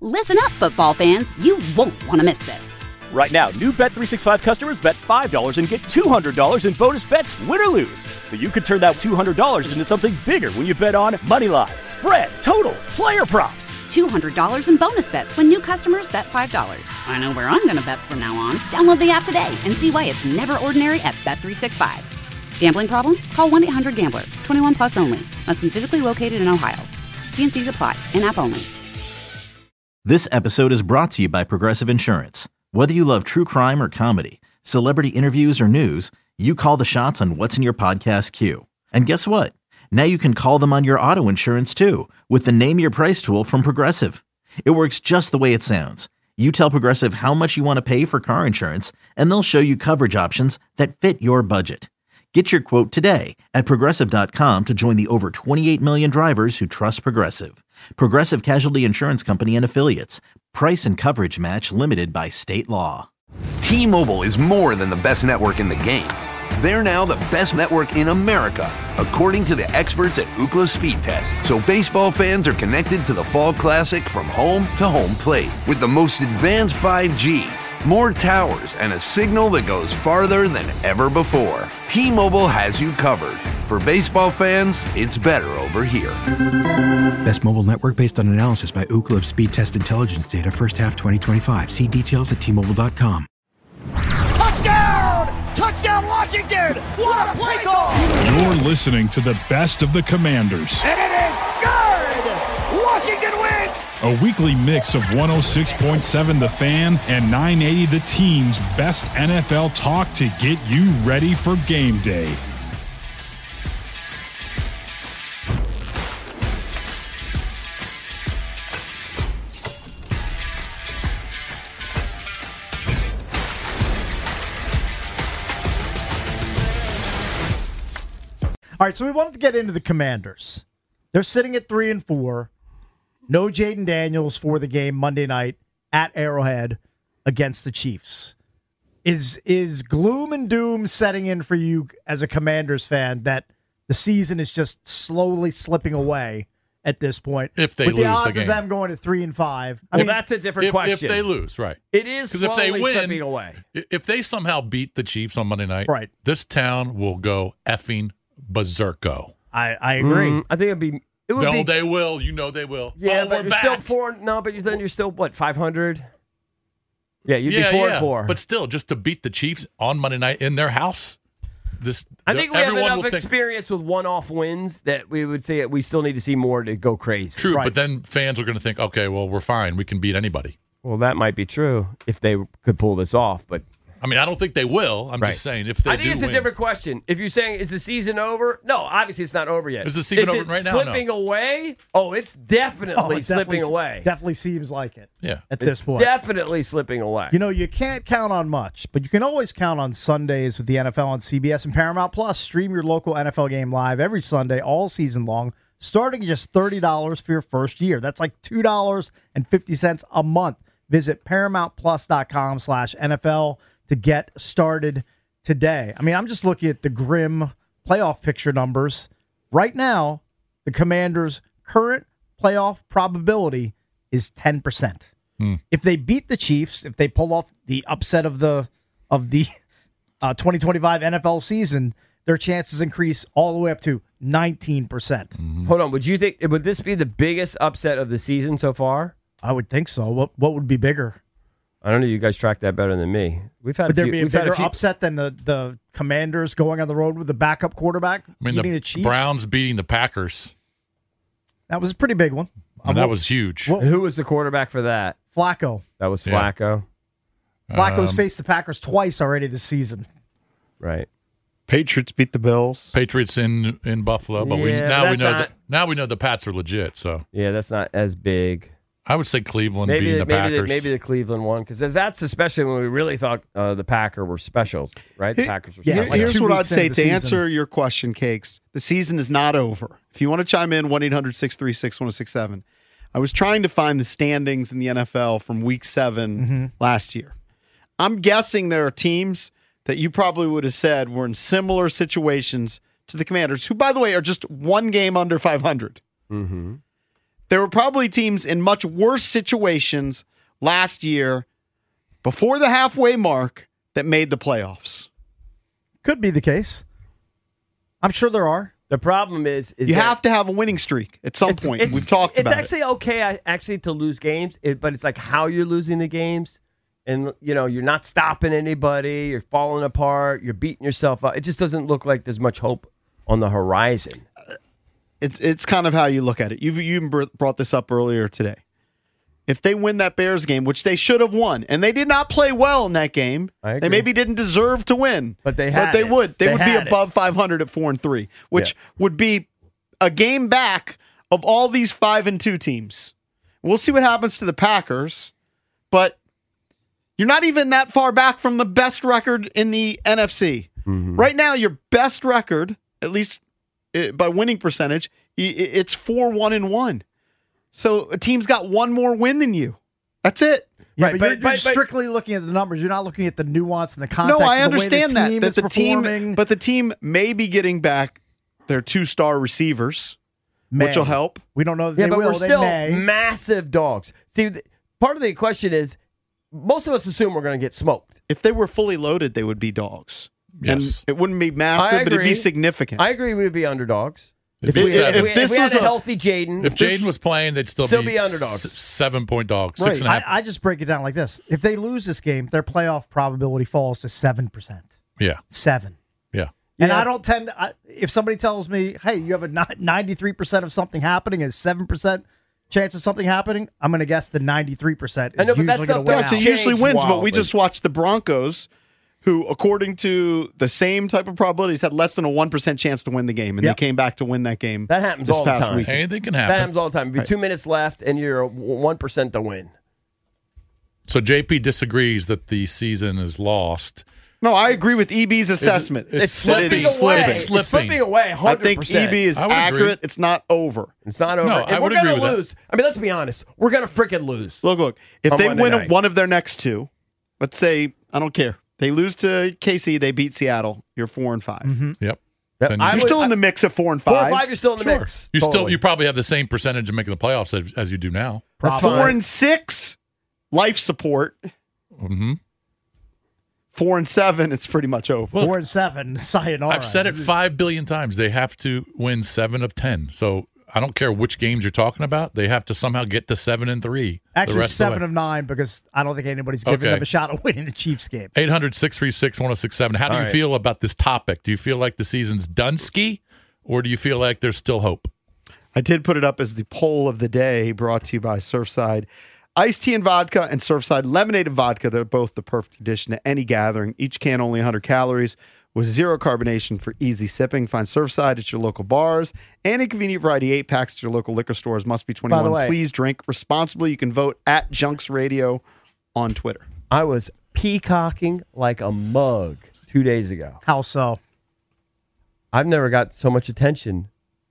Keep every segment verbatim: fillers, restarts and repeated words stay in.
Listen up, football fans. You won't want to miss this. Right now, new Bet three sixty-five customers bet five dollars and get two hundred dollars in bonus bets, win or lose. So you could turn that two hundred dollars into something bigger when you bet on money line, spread, totals, player props. two hundred dollars in bonus bets when new customers bet five dollars. I know where I'm going to bet from now on. Download the app today and see why it's never ordinary at Bet three sixty-five. Gambling problem? Call one eight hundred gambler. twenty-one plus only. Must be physically located in Ohio. T and C's apply. In-app only. This episode is brought to you by Progressive Insurance. Whether you love true crime or comedy, celebrity interviews or news, you call the shots on what's in your podcast queue. And guess what? Now you can call them on your auto insurance too with the Name Your Price tool from Progressive. It works just the way it sounds. You tell Progressive how much you want to pay for car insurance, and they'll show you coverage options that fit your budget. Get your quote today at Progressive dot com to join the over twenty-eight million drivers who trust Progressive. Progressive Casualty Insurance Company and Affiliates. Price and coverage match limited by state law. T-Mobile is more than the best network in the game. They're now the best network in America, according to the experts at Ookla Speed Test. So baseball fans are connected to the Fall Classic from home to home plate with the most advanced five G, more towers, and a signal that goes farther than ever before. T-Mobile has you covered. For baseball fans, it's better over here. Best mobile network based on analysis by Ookla of Speed Test Intelligence data first half twenty twenty-five. See details at T Mobile dot com. Touchdown! Touchdown Washington! What a play call! You're listening to the best of the Commanders. And it is good! Washington wins! A weekly mix of one oh six point seven The Fan and nine eighty The Team's best N F L talk to get you ready for game day. All right, so we wanted to get into the Commanders. They're sitting at three and four. No Jaden Daniels for the game Monday night at Arrowhead against the Chiefs. Is is gloom and doom setting in for you as a Commanders fan that the season is just slowly slipping away at this point? If they with lose the odds the game. of them going to three and five. I well, mean, that's a different if, question. If they lose, right? It is because if they win, slipping away. If they somehow beat the Chiefs on Monday night, right. this town will go effing berserko. I, I agree. Mm, I think it'd be. It would no, be, they will. You know they will. Yeah, oh, but we're you're back. still four. No, but then you're still what five hundred. Yeah, you'd yeah, be four yeah. and four. But still, just to beat the Chiefs on Monday night in their house. This I think we have everyone enough will experience think, with one-off wins that we would say we still need to see more to go crazy. True, right. but then fans are going to think, okay, well, we're fine. We can beat anybody. Well, that might be true if they could pull this off, but. I mean, I don't think they will. I'm right. just saying if they I think do it's a win. different question. If you're saying, is the season over? No, obviously it's not over yet. Is the season is over it right now? slipping No. away? Oh, it's definitely oh, it slipping definitely, away. Definitely seems like it. Yeah. At it's this point. definitely slipping away. You know, you can't count on much, but you can always count on Sundays with the N F L on C B S and Paramount Plus. Stream your local N F L game live every Sunday, all season long, starting at just thirty dollars for your first year. That's like two dollars and fifty cents a month. Visit ParamountPlus.com slash NFL to get started today. I mean, I'm just looking at the grim playoff picture numbers. Right now, the Commanders' current playoff probability is ten percent. Hmm. If they beat the Chiefs, if they pull off the upset of the of the uh, twenty twenty-five N F L season, their chances increase all the way up to nineteen percent. Mm-hmm. Hold on. Would you think would this be the biggest upset of the season so far? I would think so. What what would be bigger? I don't know. You guys track that better than me. We've had Would a there few, be a we've had bigger a few, upset than the, the Commanders going on the road with the backup quarterback I mean, beating the, the Chiefs? Browns beating the Packers. That was a pretty big one. I mean, that was huge. What, Who was the quarterback for that? Flacco. That was Yeah. Flacco. Flacco's Um, faced the Packers twice already this season. Right. Patriots beat the Bills. Patriots in, in Buffalo, but we Yeah, now we that's know not- that now we know the Pats are legit. So Yeah, that's not as big. I would say Cleveland Maybe beating the, the maybe, Packers. the, maybe the Cleveland one, because that's especially when we really thought uh, the Packer were special, right? The Here- Packers were yeah, special. like Here's two what I'd weeks say into to the answer season. your question, Cakes. The season is not over. If you want to chime in, one eight hundred six three six one oh six seven. I was trying to find the standings in the N F L from week seven Mm-hmm. last year. I'm guessing there are teams that you probably would have said were in similar situations to the Commanders, who, by the way, are just one game under five hundred. Mm-hmm. there were probably teams in much worse situations last year before the halfway mark that made the playoffs. Could be the case. I'm sure there are. The problem is, is you that have to have a winning streak at some it's, point. it's, We've talked about it. It's actually okay, I- actually, to lose games, it, but it's like how you're losing the games, and you know you're not stopping anybody, you're falling apart, you're beating yourself up. It just doesn't look like there's much hope on the horizon. It's it's kind of how you look at it. You've you even brought this up earlier today. If they win that Bears game, which they should have won, and they did not play well in that game, I they agree. maybe didn't deserve to win, But they had But they it. would. They, They would be had it. above five hundred at four and three, which Yeah. would be a game back of all these five and two teams. We'll see what happens to the Packers, but you're not even that far back from the best record in the N F C. Mm-hmm. Right now, your best record, at least uh, by winning percentage, i- i- it's four one and one. So a team's got one more win than you. That's it. Yeah, Right, but, but- you're, you're but- but- strictly looking at the numbers. You're not looking at the nuance and the context. No, I of the way understand the that. team That is the team, performing. but the team may be getting back their two-star receivers, May. which will help. We don't know that Yeah, they but will. we're They still may. massive dogs. See, th- part of the question is most of us assume we're going to get smoked. If they were fully loaded, they would be dogs. Yes. And it wouldn't be massive, I but it'd be agree. significant. I agree we'd be underdogs. If, we, it's seven. if, we, if this if we was had a a- healthy Jaden, If Jaden was playing, they'd still, Still be, be underdogs. s- seven point dogs, Right. six and a half. I, I just break it down like this. If they lose this game, their playoff probability falls to seven percent. yeah, Seven. yeah. And Yeah. I don't tend to, I, if somebody tells me, hey, you have a ni- ninety-three percent of something happening and seven percent chance of something happening, I'm going to guess the ninety-three percent is I know, but that's usually going not- to win Yes, out. it usually Changed wins, but we wildly. just watched the Broncos, who, according to the same type of probabilities, had less than a one percent chance to win the game, and Yep. they came back to win that game. that happens this all the past time. week. Anything can That happen. happens all the time. Be two minutes left, and you're one percent to win. So J P disagrees that the season is lost. No, I agree with E B's assessment. it's It's that it slipping is away. slipping. It's Slipping. slipping away. I Hundred think E B is I would agree. accurate. It's not over. It's not over. No, And I we're would agree gonna with that. lose. I mean, let's be honest. We're gonna freaking lose. Look, look. If On they Monday win night. one of their next two, let's say, I don't care. They lose to K C, they beat Seattle. You're four and five. Mm-hmm. Yep. Yep, Then I You're would- still in the I- mix of four and Four five. or five, you're still in the Sure. mix. You still Totally. you probably have the same percentage of making the playoffs as, as you do now. That's Four fine. and six, life support. Mm-hmm. Four and seven, it's pretty much over. Four and seven, sayonara. I've said it five billion times. They have to win seven of ten. So I don't care which games you're talking about. They have to somehow get to seven and three. the Actually, rest seven of the of nine because I don't think anybody's giving Okay. them a shot at winning the Chiefs game. eight hundred, six three six, one oh six seven. How do All you right. feel about this topic? Do you feel like the season's done ski, or do you feel like there's still hope? I did put it up as the poll of the day, brought to you by Surfside Iced Tea and Vodka and Surfside Lemonade and Vodka. They're both the perfect addition to any gathering. Each can only one hundred calories with zero carbonation for easy sipping. Find Surfside at your local bars and a convenient variety eight packs at your local liquor stores. Must be By the twenty-one. way- Please drink responsibly. You can vote at Junks Radio on Twitter. I was peacocking like a mug two days ago. How so? I've never got so much attention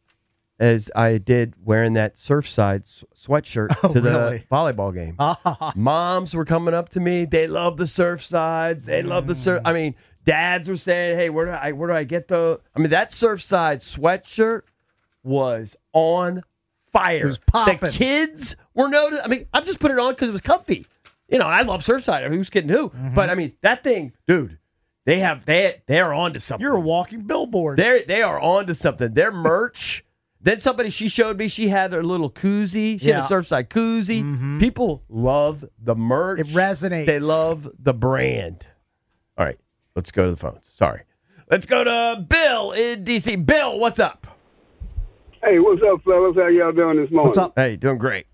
as I did wearing that Surfside s- sweatshirt Oh, to the really? volleyball game. Moms were coming up to me. They love the Surfsides. They love the surf. I mean, dads were saying, "Hey, where do I where do I get the?" I mean, that Surfside sweatshirt was on fire. It was popping. The kids were noticing. I mean, I'm just putting it on because it was comfy. You know, I love Surfside. Who's kidding who? Mm-hmm. But I mean, that thing, dude. They have they they're on to something. You're a walking billboard. They they are on to something. Their merch. Then somebody, she showed me, she had their little koozie. She Yeah. had a Surfside koozie. People love the merch. It resonates. They love the brand. All right, let's go to the phones. Sorry. Let's go to Bill in D C. Bill, what's up? Hey, what's up, fellas? How y'all doing this morning? What's up? Hey, doing great.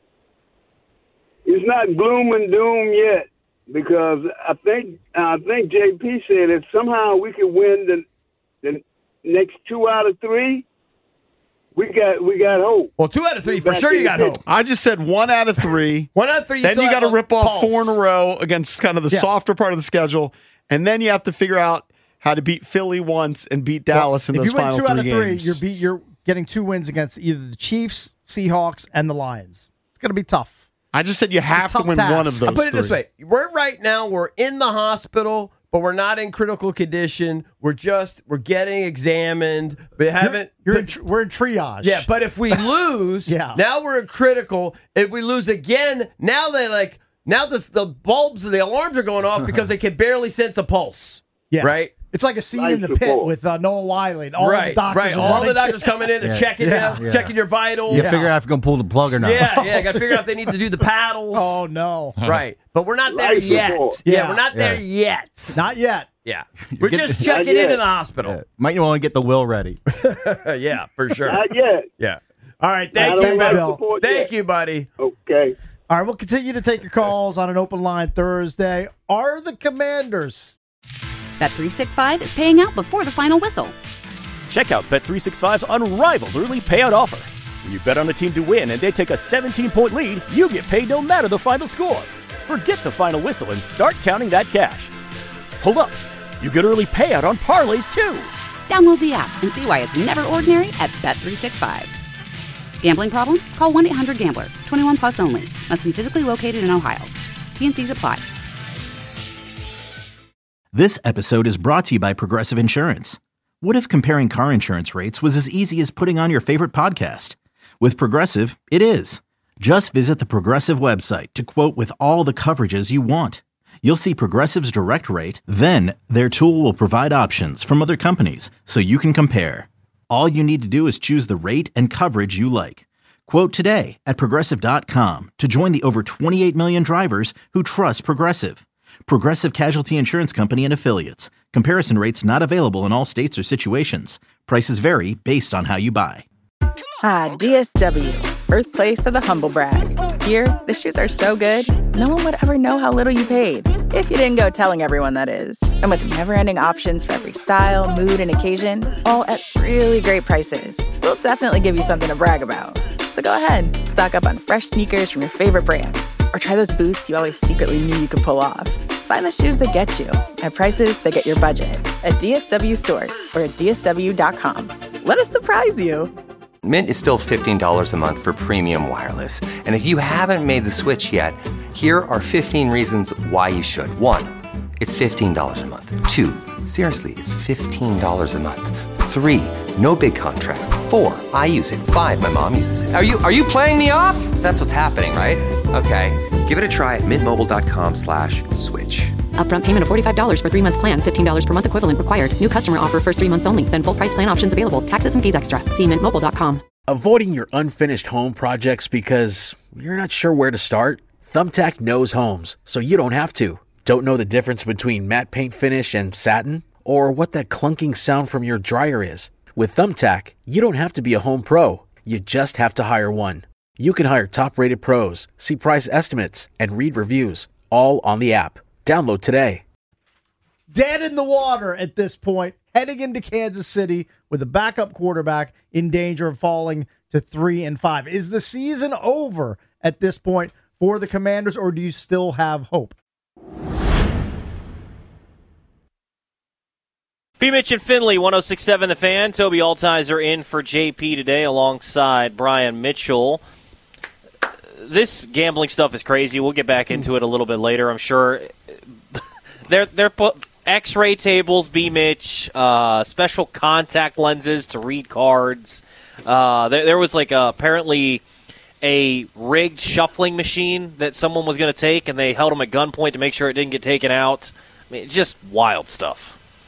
It's not gloom and doom yet because I think I think J P said if somehow we could win the the next two out of three, we got we got hope. Well, two out of three, for Back sure in you got the- hope. I just said one out of three. One out of three. Then still you got have to a rip off pulse. four in a row against kind of the Yeah. softer part of the schedule, and then you have to figure out how to beat Philly once and beat Dallas in if those you win final two out of three three, games. you're beat. You're getting two wins against either the Chiefs, Seahawks, and the Lions. It's going to be tough. I just said you have to tough win task. one of those. I'll put it this three. way. We're right now, we're in the hospital but we're not in critical condition. We're just we're getting examined. We haven't. You're, you're but, in, tr- we're in triage. Yeah, but if we lose, yeah. now we're in critical. If we lose again, now they like now the the bulbs and the alarms are going off because they can barely sense a pulse. Yeah. Right. It's like a scene Life in the support. pit with uh, Noah Wiley. And all right, the doctors right. are All running the to- doctors coming in, they're Yeah. checking Yeah. you, Yeah. checking your vitals. You figure out if you're going to pull the plug or not. Yeah, yeah. Got to figure out if they need to do the paddles. Oh, no. Right. But we're not there Life yet. support. Yeah, Yeah. we're not there Yeah. yet. Not yet. Yeah. We're getting- just checking Not yet. into the hospital. Yeah. Might want to get the will ready. Yeah, for sure. Not yet. Yeah. All right. I Thank don't you, Thanks, have Bill. support Thank yet. you, buddy. Okay. All right, we'll continue to take your calls on an open line Thursday. Are the Commanders? Bet three sixty-five is paying out before the final whistle. Check out Bet three sixty-five's unrivaled early payout offer. When you bet on a team to win and they take a seventeen-point lead, you get paid no matter the final score. Forget the final whistle and start counting that cash. Hold up. You get early payout on parlays, too. Download the app and see why it's never ordinary at Bet three sixty-five. Gambling problem? Call one eight hundred gambler. twenty-one plus only. Must be physically located in Ohio. T N Cs apply. This episode is brought to you by Progressive Insurance. What if comparing car insurance rates was as easy as putting on your favorite podcast? With Progressive, it is. Just visit the Progressive website to quote with all the coverages you want. You'll see Progressive's direct rate, then their tool will provide options from other companies so you can compare. All you need to do is choose the rate and coverage you like. Quote today at Progressive dot com to join the over twenty-eight million drivers who trust Progressive. Progressive Casualty Insurance Company and Affiliates. Comparison rates not available in all states or situations. Prices vary based on how you buy. Ah, D S W, birthplace of the humble brag. Here, the shoes are so good, no one would ever know how little you paid. If you didn't go telling everyone, that is. And with never-ending options for every style, mood, and occasion, all at really great prices, we'll definitely give you something to brag about. So go ahead, stock up on fresh sneakers from your favorite brands, or try those boots you always secretly knew you could pull off. Find the shoes that get you at prices that get your budget at D S W stores or at D S W dot com. Let us surprise you. Mint is still fifteen dollars a month for premium wireless. And if you haven't made the switch yet, here are fifteen reasons why you should. One, it's fifteen dollars a month. Two, seriously, it's fifteen dollars a month. Three, no big contracts. Four, I use it. Five, my mom uses it. Are you are you playing me off? That's what's happening, right? Okay, give it a try at mintmobile.com slash switch. Upfront payment of forty-five dollars for three-month plan, fifteen dollars per month equivalent required. New customer offer first three months only. Then full price plan options available. Taxes and fees extra. See mint mobile dot com. Avoiding your unfinished home projects because you're not sure where to start? Thumbtack knows homes, so you don't have to. Don't know the difference between matte paint finish and satin? Or what that clunking sound from your dryer is? With Thumbtack, you don't have to be a home pro. You just have to hire one. You can hire top-rated pros, see price estimates, and read reviews, all on the app. Download today. Dead in the water at this point, heading into Kansas City with a backup quarterback in danger of falling to three and five. Is the season over at this point for the Commanders, or do you still have hope? B. Mitch and Finley, one oh six point seven The Fan. Toby Altizer in for J P today alongside Brian Mitchell. This gambling stuff is crazy. We'll get back into it a little bit later, I'm sure. They're, they're put X-ray tables, B. Mitch, uh, special contact lenses to read cards. Uh, there, there was like a, apparently a rigged shuffling machine that someone was going to take, and they held them at gunpoint to make sure it didn't get taken out. I mean, just wild stuff.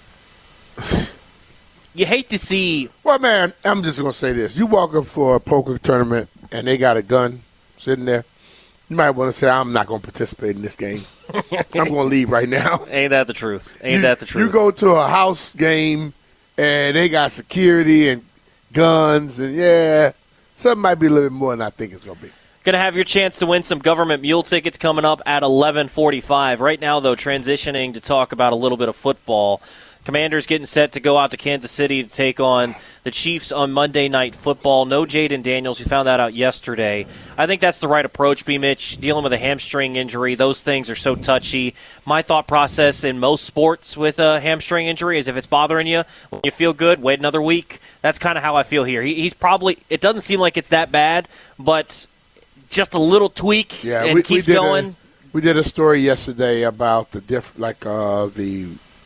You hate to see. Well, man, I'm just going to say this. You walk up for a poker tournament, and they got a gun sitting there. You might want to say, I'm not going to participate in this game. I'm going to leave right now. Ain't that the truth? Ain't you, that the truth? You go to a house game, and they got security and guns, and, yeah, something might be a little bit more than I think it's going to be. Going to have your chance to win some government mule tickets coming up at eleven forty-five. Right now, though, transitioning to talk about a little bit of football. Commanders getting set to go out to Kansas City to take on the Chiefs on Monday Night Football. No Jaden Daniels. We found that out yesterday. I think that's the right approach, B. Mitch. Dealing with a hamstring injury, those things are so touchy. My thought process in most sports with a hamstring injury is if it's bothering you, when you feel good, wait another week. That's kind of how I feel here. He, he's probably – it doesn't seem like it's that bad, but just a little tweak yeah, and we, keeps we going. A, we did a story yesterday about the diff, like uh, the –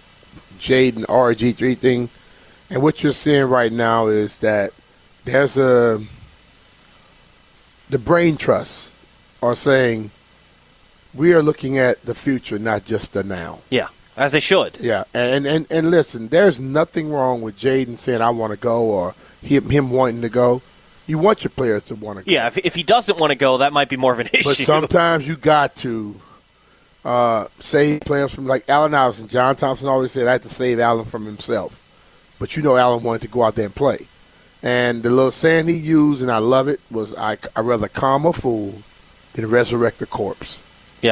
Jaden R G three thing. And what you're seeing right now is that there's a – the brain trusts are saying we are looking at the future, not just the now. Yeah, as they should. Yeah, and and, and listen, there's nothing wrong with Jaden saying I want to go or him, him wanting to go. You want your players to want to go. Yeah, if, if he doesn't want to go, that might be more of an issue. But sometimes you got to uh, save players from, like Allen Iverson. John Thompson always said I had to save Allen from himself. But you know Allen wanted to go out there and play. And the little saying he used, and I love it, was I, I'd rather calm a fool than resurrect a corpse. Yeah.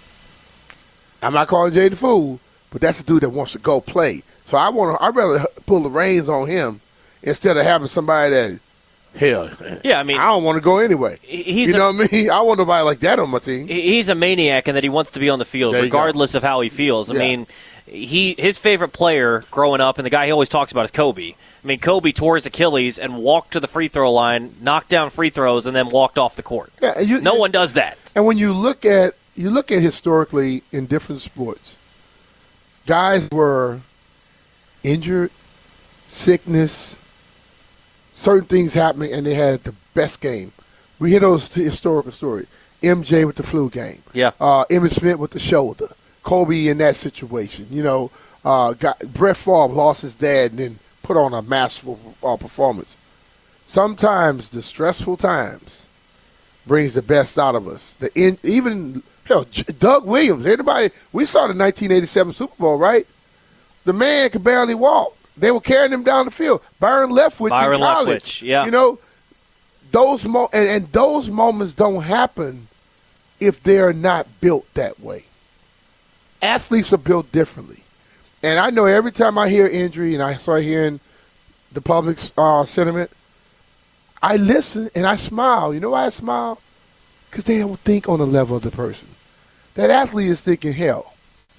I'm not calling Jay the fool, but that's the dude that wants to go play. So I want to. I'd rather pull the reins on him instead of having somebody that, hell, yeah, I mean, I don't want to go anyway. He's you know a, what I mean? I want nobody like that on my team. He's a maniac in that he wants to be on the field regardless of how he feels. I Yeah. mean, he his favorite player growing up, and the guy he always talks about is Kobe. I mean, Kobe tore his Achilles and walked to the free throw line, knocked down free throws, and then walked off the court. Yeah, you, no one does that. And when you look at you look at historically in different sports, guys were injured, sickness, certain things happening, and they had the best game. We hear those historical stories. M J with the flu game. Yeah. Uh, Emmitt Smith with the shoulder. Kobe in that situation. You know, uh, got, Brett Favre lost his dad and then put on a masterful uh, performance. Sometimes the stressful times brings the best out of us. The in, even hell, Doug Williams. Anybody? We saw the nineteen eighty-seven Super Bowl, right? The man could barely walk. They were carrying him down the field. Byron Leftwich Byron in college. Leftwich, yeah. You know, those mo- and, and those moments don't happen if they're not built that way. Athletes are built differently. And I know every time I hear injury and I start hearing the public's uh, sentiment, I listen and I smile. You know why I smile? Because they don't think on the level of the person. That athlete is thinking, hell,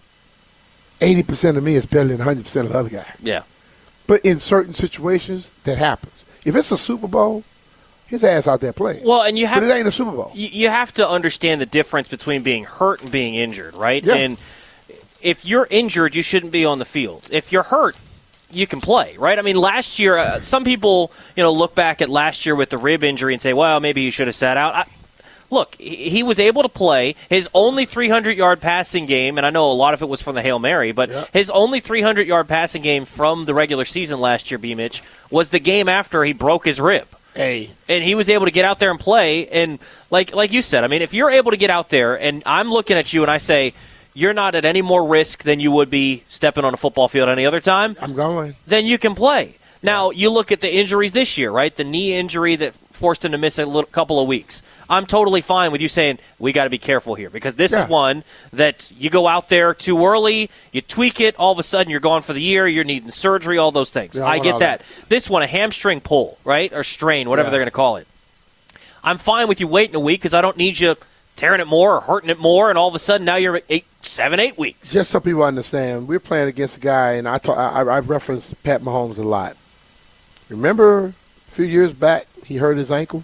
eighty percent of me is better than one hundred percent of the other guy. Yeah. But in certain situations, that happens. If it's a Super Bowl, his ass out there playing. Well, and you have but it ain't a Super Bowl. You, you have to understand the difference between being hurt and being injured, right? Yeah. And if you're injured, you shouldn't be on the field. If you're hurt, you can play, right? I mean, last year, uh, some people, you know, look back at last year with the rib injury and say, well, maybe he should have sat out. I, look, he, he was able to play. His only three hundred yard passing game, and I know a lot of it was from the Hail Mary, but yeah. his only three hundred yard passing game from the regular season last year, B. Mitch, was the game after he broke his rib. Hey. And he was able to get out there and play. And like like you said, I mean, if you're able to get out there, and I'm looking at you and I say, you're not at any more risk than you would be stepping on a football field any other time, I'm going. then you can play. Now, you look at the injuries this year, right? The knee injury that forced him to miss a little, couple of weeks. I'm totally fine with you saying we got to be careful here because this Yeah. is one that you go out there too early, you tweak it, all of a sudden you're gone for the year, you're needing surgery, all those things. Yeah, I I want get all that. that. This one, a hamstring pull, right? Or strain, whatever Yeah. they're going to call it. I'm fine with you waiting a week because I don't need you tearing it more or hurting it more, and all of a sudden now you're eight, seven, eight weeks. Just so people understand, we're playing against a guy, and I talk, I, I've referenced Pat Mahomes a lot. Remember a few years back, he hurt his ankle?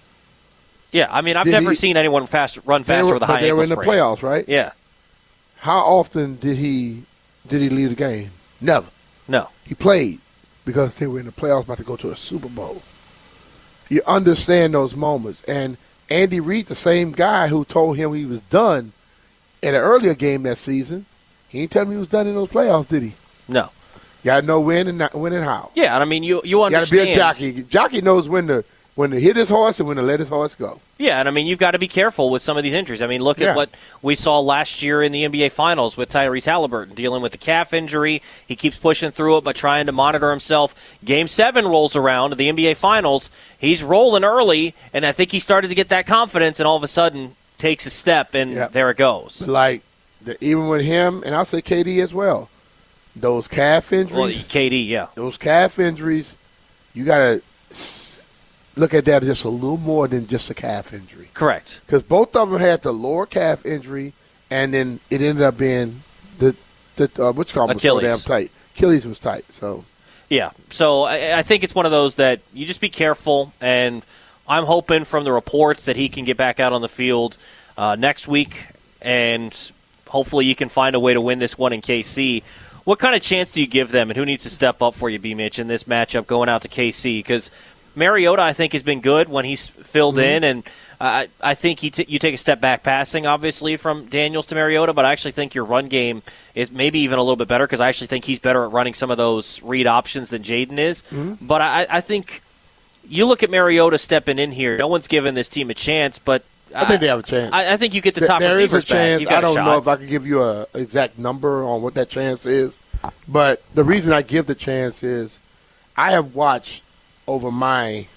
Yeah, I mean, I've Did never he- seen anyone fast run They faster were, with a but high they ankle were in the sprain. playoffs, right? Yeah. How often did he did he leave the game? Never. No. He played because they were in the playoffs about to go to a Super Bowl. You understand those moments. And Andy Reid, the same guy who told him he was done in an earlier game that season, he didn't tell him he was done in those playoffs, did he? No. You got to know when and not, when and how. Yeah, and I mean, you you You got to understand. be a jockey. Jockey knows when to when to hit his horse and when to let his horse go. Yeah, and I mean, you've got to be careful with some of these injuries. I mean, look Yeah. at what we saw last year in the N B A Finals with Tyrese Halliburton dealing with the calf injury. He keeps pushing through it by trying to monitor himself. Game seven rolls around of the N B A Finals. He's rolling early, and I think he started to get that confidence, and all of a sudden takes a step, and Yeah. there it goes. But like the, even with him, and I'll say K D as well. Those calf Well, injuries. K D, yeah. Those calf injuries, you got to look at that as just a little more than just a calf injury. Correct. Because both of them had the lower calf injury, and then it ended up being the the uh, which call was so Achilles. damn tight. Achilles was tight. So Yeah, so I, I think it's one of those that you just be careful, and I'm hoping from the reports that he can get back out on the field uh, next week, and hopefully you can find a way to win this one in K C. What kind of chance do you give them, and who needs to step up for you, B. Mitch, in this matchup going out to K C? Because Mariota, I think, has been good when he's filled Mm-hmm. in, and uh, I think he t- you take a step back passing, obviously, from Daniels to Mariota, but I actually think your run game is maybe even a little bit better because I actually think he's better at running some of those read options than Jaden is. Mm-hmm. But I, I think you look at Mariota stepping in here. No one's given this team a chance, but I think they have a chance. I, I think you get the top there receivers is a chance. back. You got I don't a shot. know if I can give you a exact number on what that chance is, but the reason I give the chance is I have watched over my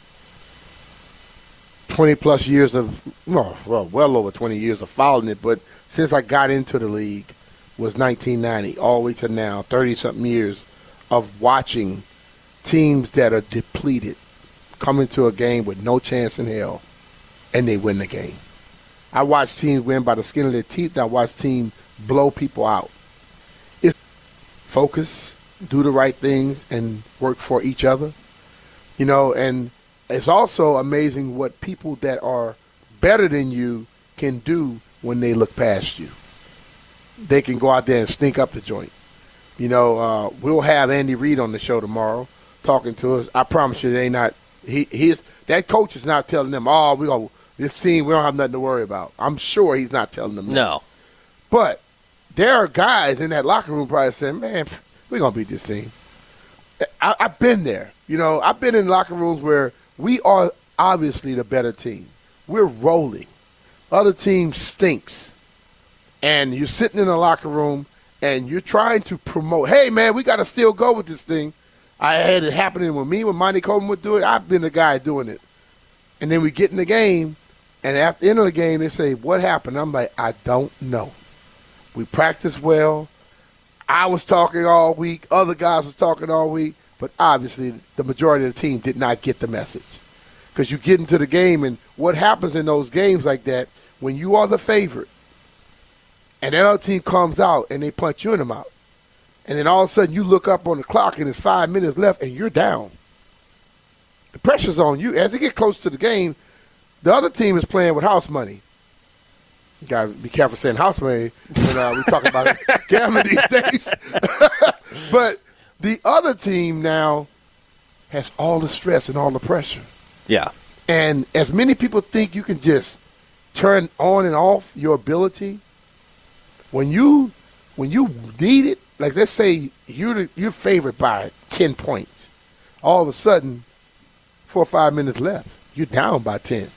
twenty plus years of well, well, well over twenty years of following it, but since I got into the league was nineteen ninety, all the way to now, thirty something years of watching teams that are depleted come into a game with no chance in hell, and they win the game. I watch teams win by the skin of their teeth. I watch teams blow people out. It's focus, do the right things, and work for each other. You know, and it's also amazing what people that are better than you can do when they look past you. They can go out there and stink up the joint. You know, uh, we'll have Andy Reid on the show tomorrow talking to us. I promise you, they not he he's that coach is not telling them, oh, we go this team, we don't have nothing to worry about. I'm sure he's not telling them that. No. But there are guys in that locker room probably saying, man, we're going to beat this team. I, I've been there. You know, I've been in locker rooms where we are obviously the better team. We're rolling. Other team stinks. And you're sitting in the locker room and you're trying to promote, hey, man, we got to still go with this thing. I had it happening with me when Monty Coleman would do it. I've been the guy doing it. And then we get in the game, and at the end of the game, they say, what happened? I'm like, I don't know. We practiced well. I was talking all week. Other guys was talking all week. But obviously, the majority of the team did not get the message. Because you get into the game, and what happens in those games like that, when you are the favorite, and that other team comes out, and they punch you in the mouth, and then all of a sudden you look up on the clock, and it's five minutes left, and you're down. The pressure's on you. As they get close to the game, the other team is playing with house money. You got to be careful saying house money when uh, we talk about gambling these days. But the other team now has all the stress and all the pressure. Yeah. And as many people think you can just turn on and off your ability, when you when you need it, like let's say you're, the, you're favored by ten points, all of a sudden, four or five minutes left, you're down by ten.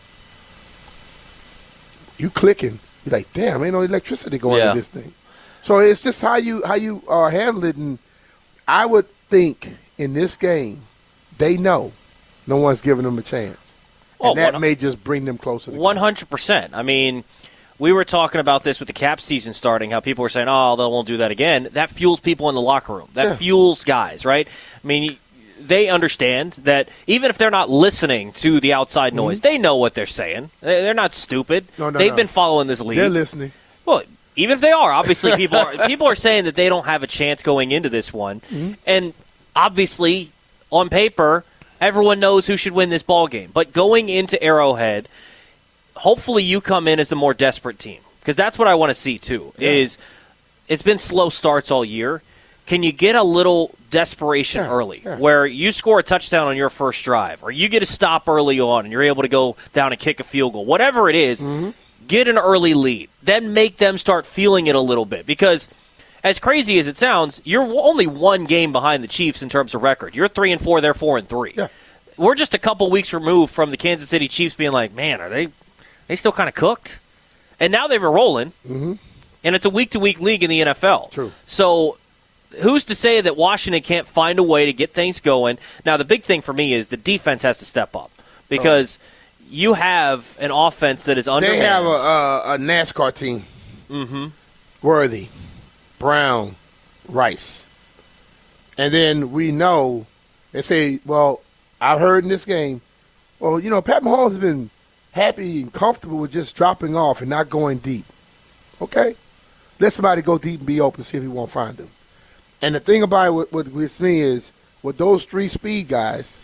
You clicking. You're like, damn, ain't no electricity going yeah. to this thing. So it's just how you how you uh, handle it. And I would think in this game, they know no one's giving them a chance. Oh, and that one, may just bring them closer to one hundred percent. I mean, we were talking about this with the Cap season starting, how people were saying, oh, they won't do that again. That fuels people in the locker room. That yeah. fuels guys, right? I mean, they understand that even if they're not listening to the outside noise, mm-hmm. they know what they're saying. They're not stupid. No, no, They've no. been following this league. They're listening. Well, even if they are, obviously people are, people are saying that they don't have a chance going into this one. Mm-hmm. And obviously, on paper, everyone knows who should win this ball game. But going into Arrowhead, hopefully you come in as the more desperate team. Because that's what I want to see, too, yeah. is it's been slow starts all year. Can you get a little desperation yeah, early yeah. where you score a touchdown on your first drive or you get a stop early on and you're able to go down and kick a field goal? Whatever it is, mm-hmm. get an early lead. Then make them start feeling it a little bit because as crazy as it sounds, you're only one game behind the Chiefs in terms of record. You're three and four, they're four and three. Yeah. We're just a couple weeks removed from the Kansas City Chiefs being like, man, are they they still kind of cooked? And now they were rolling, mm-hmm. and it's a week-to-week league in the N F L. True. So who's to say that Washington can't find a way to get things going? Now, the big thing for me is the defense has to step up because oh. you have an offense that is undermanned. They have a, a, a NASCAR team. Mm-hmm. Worthy, Brown, Rice. And then we know, they say, well, I've heard in this game, well, you know, Pat Mahomes has been happy and comfortable with just dropping off and not going deep. Okay? Let somebody go deep and be open, see if he won't find them. And the thing about it with, with, with me is, with those three speed guys,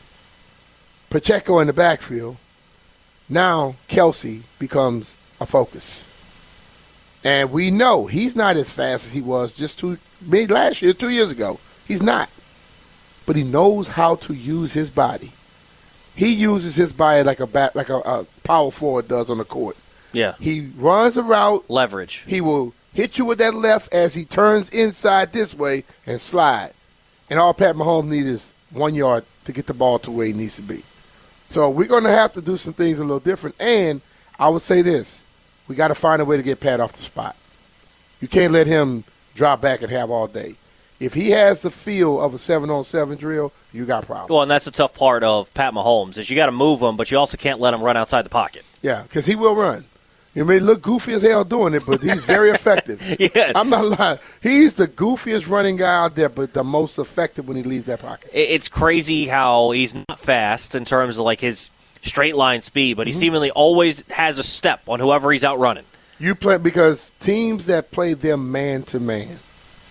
Pacheco in the backfield, now Kelsey becomes a focus. And we know he's not as fast as he was just two maybe last year, two years ago. He's not. But he knows how to use his body. He uses his body like a bat, like a, a power forward does on the court. Yeah. He runs a route. Leverage. He will hit you with that left as he turns inside this way and slide. And all Pat Mahomes needs is one yard to get the ball to where he needs to be. So we're going to have to do some things a little different. And I would say this. We got to find a way to get Pat off the spot. You can't let him drop back and have all day. If he has the feel of a seven-on-seven drill, you got problems. Well, and that's the tough part of Pat Mahomes is you got to move him, but you also can't let him run outside the pocket. Yeah, because he will run. He may look goofy as hell doing it, but he's very effective. Yeah. I'm not lying. He's the goofiest running guy out there, but the most effective when he leaves that pocket. It's crazy how he's not fast in terms of like his straight line speed, but he mm-hmm. seemingly always has a step on whoever he's out running. You play because teams that play them man to man,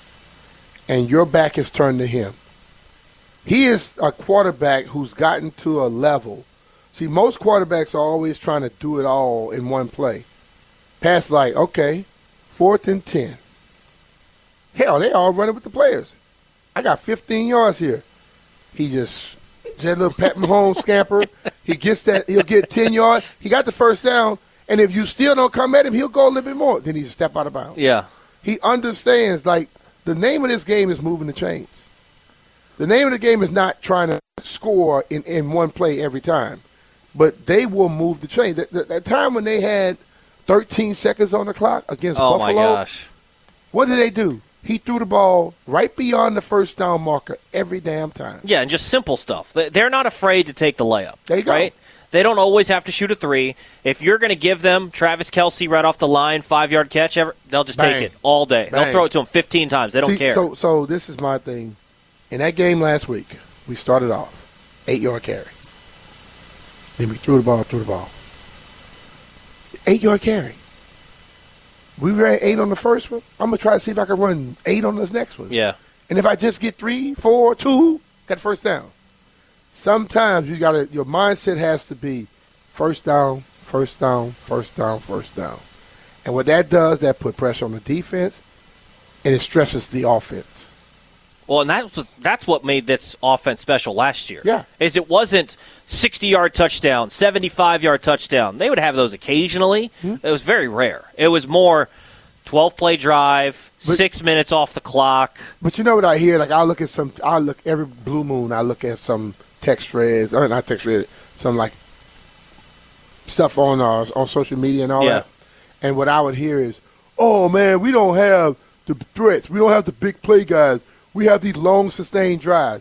and your back is turned to him. He is a quarterback who's gotten to a level. See, most quarterbacks are always trying to do it all in one play. Pat's like, okay, fourth and ten. Hell, they all running with the players. I got fifteen yards here. He just, that little Pat Mahomes scamper, he gets that, he'll get ten yards. He got the first down, and if you still don't come at him, he'll go a little bit more. Then he's a step out of bounds. Yeah. He understands, like, the name of this game is moving the chains. The name of the game is not trying to score in, in one play every time, but they will move the chain. That, that, that time when they had thirteen seconds on the clock against oh Buffalo, my gosh. What did they do? He threw the ball right beyond the first down marker every damn time. Yeah, and just simple stuff. They're not afraid to take the layup. There you go. Right? They don't always have to shoot a three. If you're going to give them Travis Kelce right off the line, five-yard catch, they'll just Bang. take it all day. Bang. They'll throw it to him fifteen times. They don't See, care. So, so this is my thing. In that game last week, we started off eight-yard carry. Then we threw the ball, threw the ball. Eight-yard carry. We ran eight on the first one. I'm going to try to see if I can run eight on this next one. Yeah. And if I just get three, four, two, got the first down. Sometimes you got to, your mindset has to be first down, first down, first down, first down. And what that does, that put pressure on the defense, and it stresses the offense. Well, and that's that's what made this offense special last year. Yeah. Is it wasn't sixty-yard touchdown, seventy-five-yard touchdown. They would have those occasionally. Mm-hmm. It was very rare. It was more twelve-play drive, but, six minutes off the clock. But you know what I hear? Like, I look at some, I look every blue moon, I look at some text threads, or not text threads, some like stuff on uh, on social media and all yeah. that. And what I would hear is, oh, man, we don't have the threats. We don't have the big play guys. We have these long, sustained drives.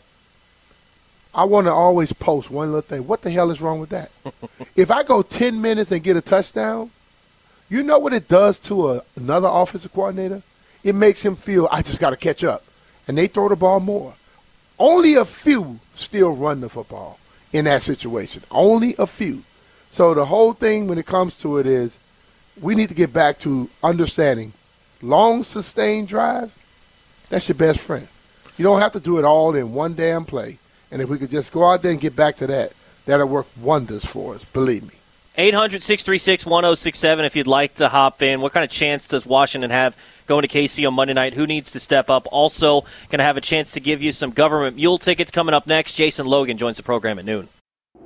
I want to always post one little thing. What the hell is wrong with that? If I go ten minutes and get a touchdown, you know what it does to a, another offensive coordinator? It makes him feel, I just got to catch up. And they throw the ball more. Only a few still run the football in that situation. Only a few. So the whole thing when it comes to it is we need to get back to understanding long, sustained drives, that's your best friend. You don't have to do it all in one damn play. And if we could just go out there and get back to that, that'll work wonders for us, believe me. eight hundred, six three six, one oh six seven if you'd like to hop in. What kind of chance does Washington have going to K C on Monday night? Who needs to step up? Also going to have a chance to give you some government mule tickets coming up next. Jason Logan joins the program at noon.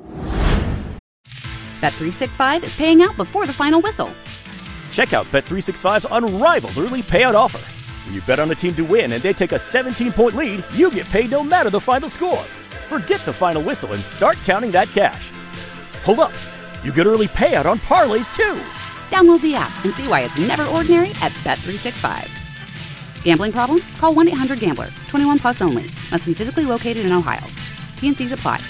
Bet three sixty-five is paying out before the final whistle. Check out Bet three sixty-five's unrivaled early payout offer. When you bet on a team to win and they take a seventeen-point lead, you get paid no matter the final score. Forget the final whistle and start counting that cash. Hold up. You get early payout on parlays, too. Download the app and see why it's never ordinary at Bet three sixty-five. Gambling problem? Call one eight hundred gambler. twenty-one plus only. Must be physically located in Ohio. T N Cs apply.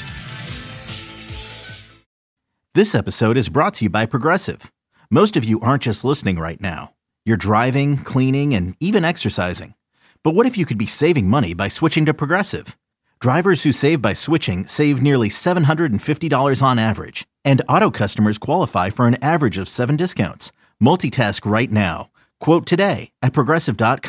This episode is brought to you by Progressive. Most of you aren't just listening right now. You're driving, cleaning, and even exercising. But what if you could be saving money by switching to Progressive? Drivers who save by switching save nearly seven hundred fifty dollars on average. And auto customers qualify for an average of seven discounts. Multitask right now. Quote today at Progressive dot com.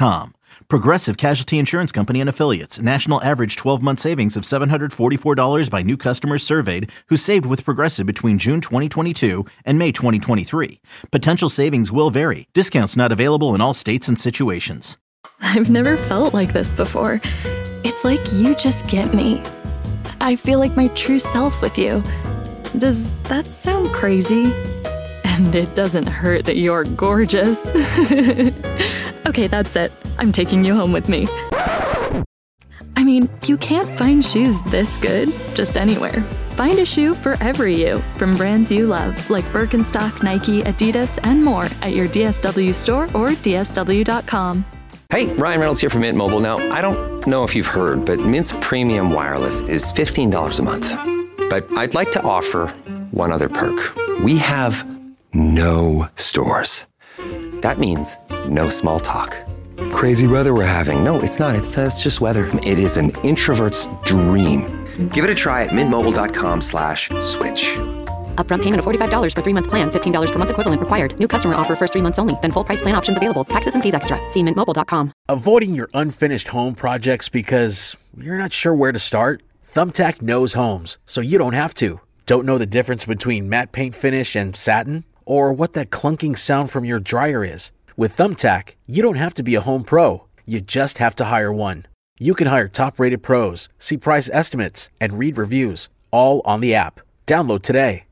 Progressive Casualty Insurance Company and Affiliates. National average twelve-month savings of seven hundred forty-four dollars by new customers surveyed who saved with Progressive between June twenty twenty-two and May twenty twenty-three. Potential savings will vary. Discounts not available in all states and situations. I've never felt like this before. It's like you just get me. I feel like my true self with you. Does that sound crazy? And it doesn't hurt that you're gorgeous. Okay, that's it. I'm taking you home with me. I mean, you can't find shoes this good just anywhere. Find a shoe for every you from brands you love, like Birkenstock, Nike, Adidas, and more at your D S W store or D S W dot com. Hey, Ryan Reynolds here from Mint Mobile. Now, I don't know if you've heard, but Mint's premium wireless is fifteen dollars a month. But I'd like to offer one other perk. We have no stores. That means no small talk. Crazy weather we're having. No, it's not. It's, uh, it's just weather. It is an introvert's dream. Give it a try at mintmobile.com slash switch. Upfront payment of forty-five dollars for three-month plan, fifteen dollars per month equivalent required. New customer offer first three months only. Then full price plan options available. Taxes and fees extra. See mint mobile dot com. Avoiding your unfinished home projects because you're not sure where to start? Thumbtack knows homes, so you don't have to. Don't know the difference between matte paint finish and satin? Or what that clunking sound from your dryer is? With Thumbtack, you don't have to be a home pro. You just have to hire one. You can hire top-rated pros, see price estimates, and read reviews, all on the app. Download today.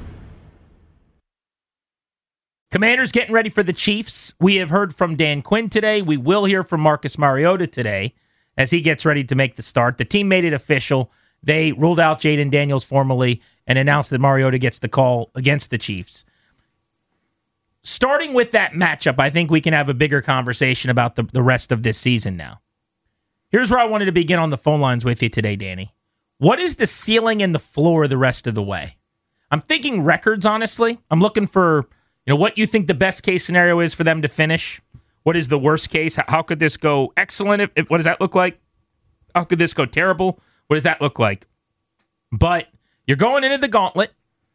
Commanders getting ready for the Chiefs. We have heard from Dan Quinn today. We will hear from Marcus Mariota today as he gets ready to make the start. The team made it official. They ruled out Jaden Daniels formally and announced that Mariota gets the call against the Chiefs. Starting with that matchup, I think we can have a bigger conversation about the, the rest of this season now. Here's where I wanted to begin on the phone lines with you today, Danny. What is the ceiling and the floor the rest of the way? I'm thinking records, honestly. I'm looking for, you know, what you think the best case scenario is for them to finish. What is the worst case? How could this go excellent? If, if, what does that look like? How could this go terrible? What does that look like? But you're going into the gauntlet.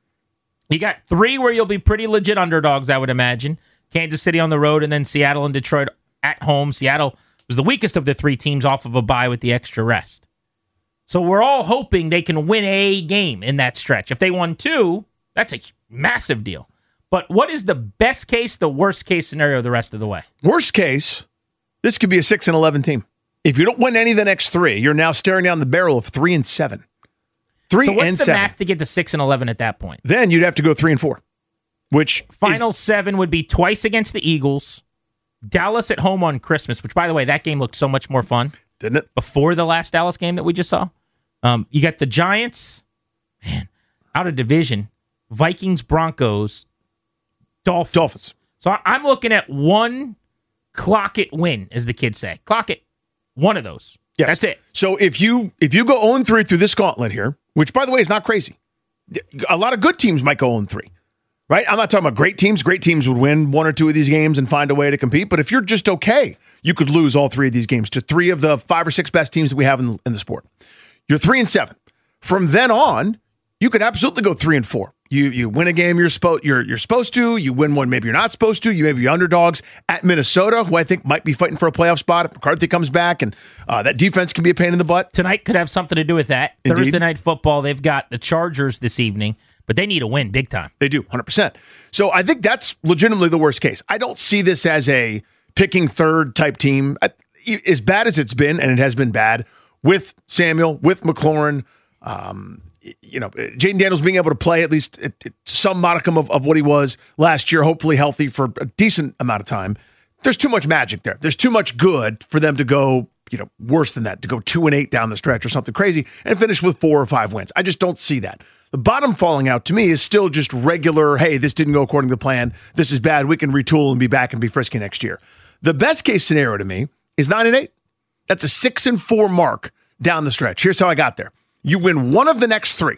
You got three where you'll be pretty legit underdogs, I would imagine. Kansas City on the road and then Seattle and Detroit at home. Seattle was the weakest of the three teams off of a bye with the extra rest. So we're all hoping they can win a game in that stretch. If they won two, that's a massive deal. But what is the best case, the worst case scenario the rest of the way? Worst case, this could be a six and eleven team. If you don't win any of the next three, you're now staring down the barrel of three and seven. Three so what's and the seven. math to get to six and eleven at that point? Then you'd have to go three and four, which final is, seven would be twice against the Eagles, Dallas at home on Christmas. Which, by the way, that game looked so much more fun, didn't it? Before the last Dallas game that we just saw, um, you got the Giants, man, out of division, Vikings, Broncos, Dolphins. Dolphins. So I'm looking at one clock it win, as the kids say. Clock it. One of those. Yes. That's it. So if you if you go oh and three through this gauntlet here, which, by the way, is not crazy. A lot of good teams might go oh and three, right? I'm not talking about great teams. Great teams would win one or two of these games and find a way to compete. But if you're just okay, you could lose all three of these games to three of the five or six best teams that we have in, in the sport. You're three and seven. From then on, you could absolutely go three and four. You you win a game you're supposed you're you're supposed to. You win one maybe you're not supposed to. You may be underdogs at Minnesota, who I think might be fighting for a playoff spot if McCarthy comes back, and uh, that defense can be a pain in the butt. Tonight could have something to do with that. Indeed. Thursday night football, they've got the Chargers this evening, but they need a win big time. They do, one hundred percent. So I think that's legitimately the worst case. I don't see this as a picking third type team. As bad as it's been, and it has been bad, with Samuel, with McLaurin, um, you know, Jaden Daniels being able to play at least at, at some modicum of, of what he was last year, hopefully healthy for a decent amount of time. There's too much magic there. There's too much good for them to go, you know, worse than that, to go two and eight down the stretch or something crazy and finish with four or five wins. I just don't see that. The bottom falling out to me is still just regular, hey, this didn't go according to plan. This is bad. We can retool and be back and be frisky next year. The best case scenario to me is nine and eight. That's a six and four mark down the stretch. Here's how I got there. You win one of the next three.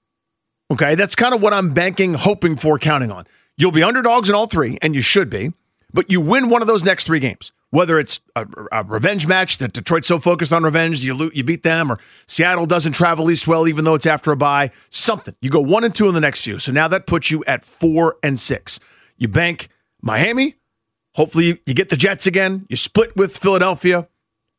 Okay, that's kind of what I'm banking, hoping for, counting on. You'll be underdogs in all three, and you should be, but you win one of those next three games. Whether it's a, a revenge match that Detroit's so focused on revenge, you lo- you beat them, or Seattle doesn't travel east well, even though it's after a bye, something. You go one and two in the next few. So now that puts you at four and six. You bank Miami, Hopefully you, you get the Jets again. You split with Philadelphia.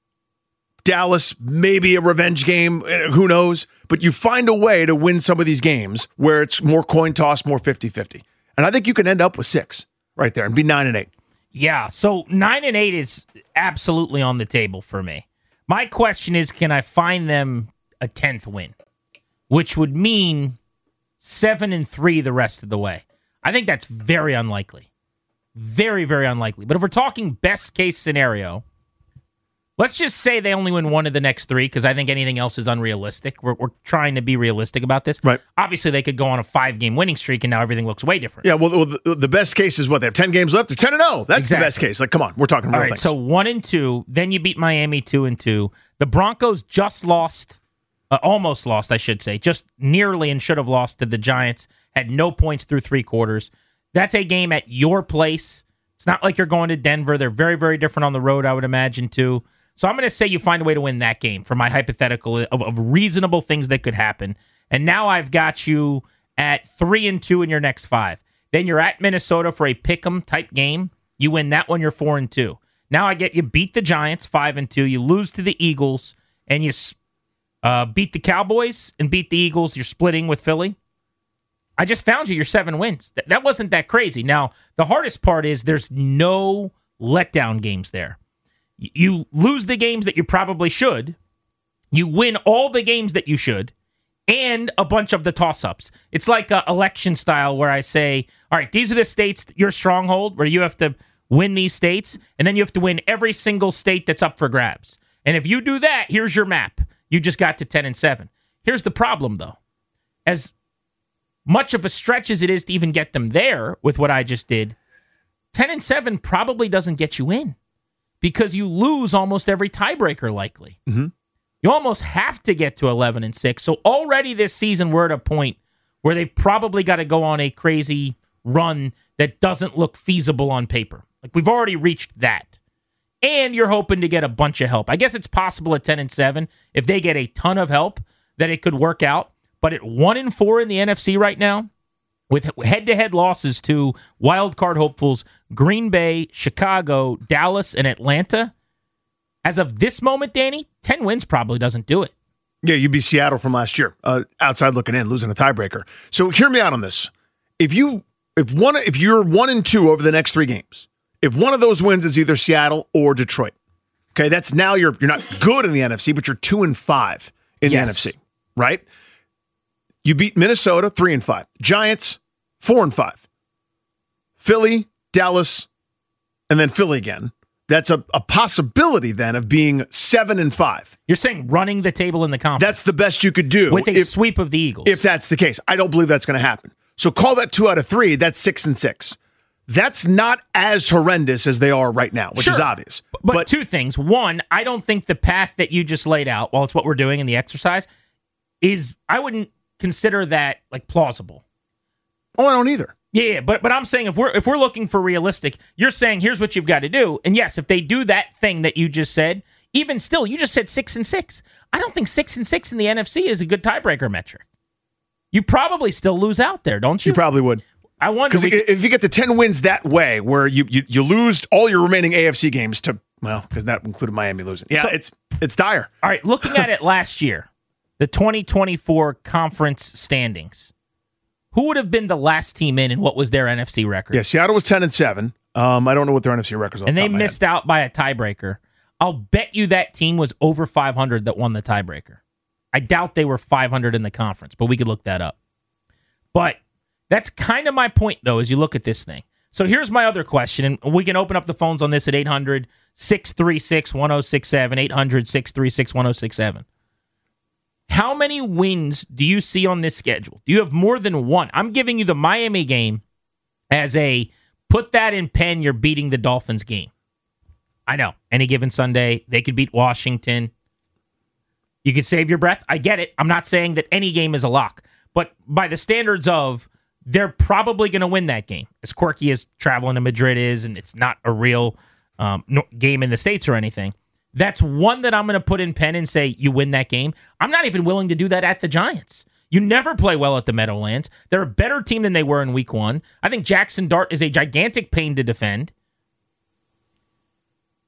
Dallas, maybe a revenge game. Who knows? But you find a way to win some of these games where it's more coin toss, more fifty-fifty. And I think you can end up with six right there and be nine and eight. Yeah, so nine and eight is absolutely on the table for me. My question is, can I find them a tenth win? Which would mean seven and three the rest of the way. I think that's very unlikely. Very, very unlikely. But if we're talking best case scenario, let's just say they only win one of the next three, because I think anything else is unrealistic. We're, we're trying to be realistic about this. Right. Obviously, they could go on a five-game winning streak, and now everything looks way different. Yeah, well, the, the best case is what? They have ten games left? They're ten and oh. That's Exactly. the best case. Like, come on. We're talking real All right, things. so one and two. Then you beat Miami two and two. The Broncos just lost, uh, almost lost, I should say, just nearly and should have lost to the Giants. Had no points through three quarters. That's a game at your place. It's not like you're going to Denver. They're very, very different on the road, I would imagine, too. So I'm going to say you find a way to win that game for my hypothetical of, of reasonable things that could happen. And now I've got you at three and two in your next five. Then you're at Minnesota for a pick'em type game. You win that one, you're four and two. Now I get you beat the Giants five and two. You lose to the Eagles, and you uh, beat the Cowboys and beat the Eagles. You're splitting with Philly. I just found you your seven wins. That, that wasn't that crazy. Now, the hardest part is there's no letdown games there. Y- you lose the games that you probably should. You win all the games that you should, and a bunch of the toss-ups. It's like uh, election style where I say, all right, these are the states, your stronghold, where you have to win these states, and then you have to win every single state that's up for grabs. And if you do that, here's your map. You just got to ten and seven. Here's the problem, though. As much of a stretch as it is to even get them there with what I just did, ten and seven probably doesn't get you in because you lose almost every tiebreaker likely. Mm-hmm. You almost have to get to eleven and six. So already this season we're at a point where they've probably got to go on a crazy run that doesn't look feasible on paper. Like we've already reached that. And you're hoping to get a bunch of help. I guess it's possible at ten and seven if they get a ton of help that it could work out. But at one and four in the N F C right now, with head-to-head losses to wild card hopefuls Green Bay, Chicago, Dallas, and Atlanta, as of this moment, Danny, ten wins probably doesn't do it. Yeah, you'd be Seattle from last year, uh, outside looking in, losing a tiebreaker. So hear me out on this. If you, if one, if you're one and two over the next three games, if one of those wins is either Seattle or Detroit, okay, that's now you're you're not good in the N F C, but you're two and five in Yes. the N F C, right? You beat Minnesota three and five, Giants four and five, Philly, Dallas, and then Philly again. That's a, a possibility then of being seven and five. You're saying running the table in the conference. That's the best you could do with a if, sweep of the Eagles. if that's the case. I don't believe that's going to happen. So call that two out of three. That's six and six. That's not as horrendous as they are right now, which Sure. is obvious. But, But two things. One, I don't think the path that you just laid out, while it's what we're doing in the exercise, is I wouldn't consider that like plausible. Oh, I don't either. Yeah, yeah, but but I'm saying if we're if we're looking for realistic, you're saying here's what you've got to do. And yes, if they do that thing that you just said, even still, you just said six and six. I don't think six and six in the N F C is a good tiebreaker metric. You probably still lose out there, don't you? You probably would. I wonder Because we- if you get the ten wins that way, where you you, you lose all your remaining A F C games to, well, because that included Miami losing. Yeah, So- it's it's dire. All right, looking at it last year, the twenty twenty-four conference standings. Who would have been the last team in, and what was their N F C record? Yeah, Seattle was ten and seven. Um, I don't know what their N F C records are. And they missed out by a tiebreaker. I'll bet you that team was over five hundred that won the tiebreaker. I doubt they were five hundred in the conference, but we could look that up. But that's kind of my point, though, as you look at this thing. So here's my other question, and we can open up the phones on this at eight hundred, six three six, one oh six seven, eight hundred, six three six, one oh six seven. How many wins do you see on this schedule? Do you have more than one? I'm giving you the Miami game as a put that in pen, you're beating the Dolphins game. I know. Any given Sunday, they could beat Washington. You could save your breath. I get it. I'm not saying that any game is a lock. But by the standards of, they're probably going to win that game. As quirky as traveling to Madrid is, and it's not a real um, no, game in the States or anything. That's one that I'm going to put in pen and say, you win that game. I'm not even willing to do that at the Giants. You never play well at the Meadowlands. They're a better team than they were in week one. I think Jackson Dart is a gigantic pain to defend.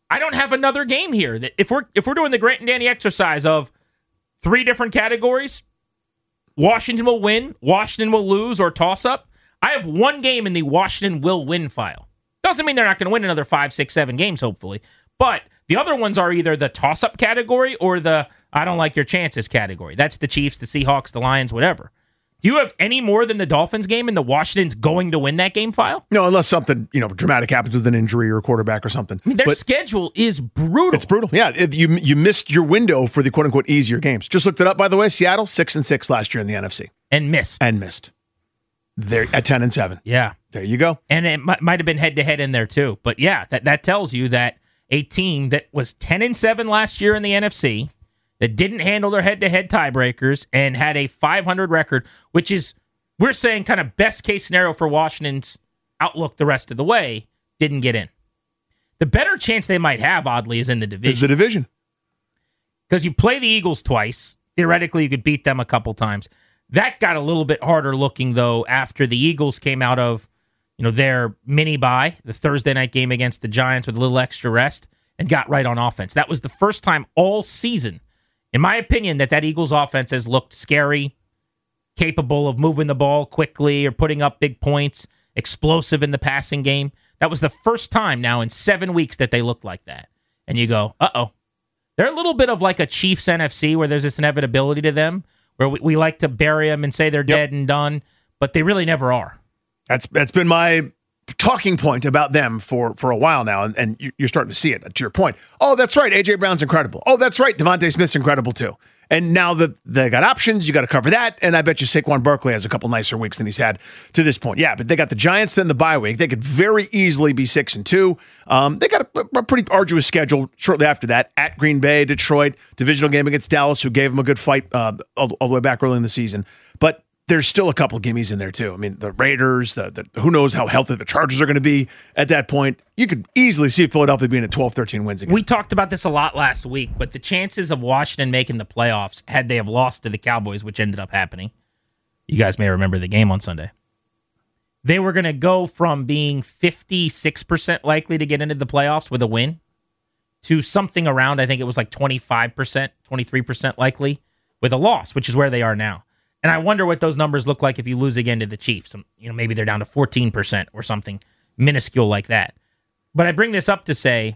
I don't have another game here that if we're if we're doing the Grant and Danny exercise of three different categories, Washington will win, Washington will lose, or toss up. I have one game in the Washington will win file. Doesn't mean they're not going to win another five, six, seven games, hopefully. But the other ones are either the toss up category or the I don't like your chances category. That's the Chiefs, the Seahawks, the Lions, whatever. Do you have any more than the Dolphins game and the Washington's going to win that game file? No, unless something, you know, dramatic happens with an injury or a quarterback or something. I mean, their But schedule is brutal. it's brutal. Yeah, it- you you missed your window for the quote-unquote easier games. Just looked it up, by the way. Seattle, six and six last year in the N F C. And missed. And missed. They're at ten and seven. Yeah. There you go. And it might, might have been head-to-head in there, too. But, yeah, that, that tells you that a team that was ten and seven last year in the N F C, that didn't handle their head-to-head tiebreakers, and had a five hundred record, which is, we're saying kind of best-case scenario for Washington's outlook the rest of the way, didn't get in. The better chance they might have, oddly, is in the division. Is the division. Because you play the Eagles twice. Theoretically, you could beat them a couple times. That got a little bit harder looking, though, after the Eagles came out of you know, their mini bye, the Thursday night game against the Giants with a little extra rest, and got right on offense. That was the first time all season, in my opinion, that that Eagles offense has looked scary, capable of moving the ball quickly or putting up big points, explosive in the passing game. That was the first time now in seven weeks that they looked like that. And you go, uh-oh. They're a little bit of like a Chiefs N F C where there's this inevitability to them, where we, we like to bury them and say they're yep. dead and done, but they really never are. That's That's been my talking point about them for, for a while now, and, and you, you're starting to see it, to your point. Oh, that's right, A J. Brown's incredible. Oh, that's right, Devontae Smith's incredible too. And now that they got options, you got to cover that. And I bet you Saquon Barkley has a couple nicer weeks than he's had to this point. Yeah, but they got the Giants, then the bye week. They could very easily be six and two. Um, they got a, a pretty arduous schedule shortly after that at Green Bay, Detroit, divisional game against Dallas, who gave them a good fight uh, all, all the way back early in the season. But there's still a couple of gimmies in there too. I mean, the Raiders, the, the who knows how healthy the Chargers are going to be at that point. You could easily see Philadelphia being at twelve, thirteen wins again. We talked about this a lot last week, but the chances of Washington making the playoffs had they have lost to the Cowboys, which ended up happening. You guys may remember the game on Sunday. They were going to go from being fifty-six percent likely to get into the playoffs with a win to something around, I think it was like twenty-five percent, twenty-three percent likely with a loss, which is where they are now. And I wonder what those numbers look like if you lose again to the Chiefs. You know, maybe they're down to fourteen percent or something minuscule like that. But I bring this up to say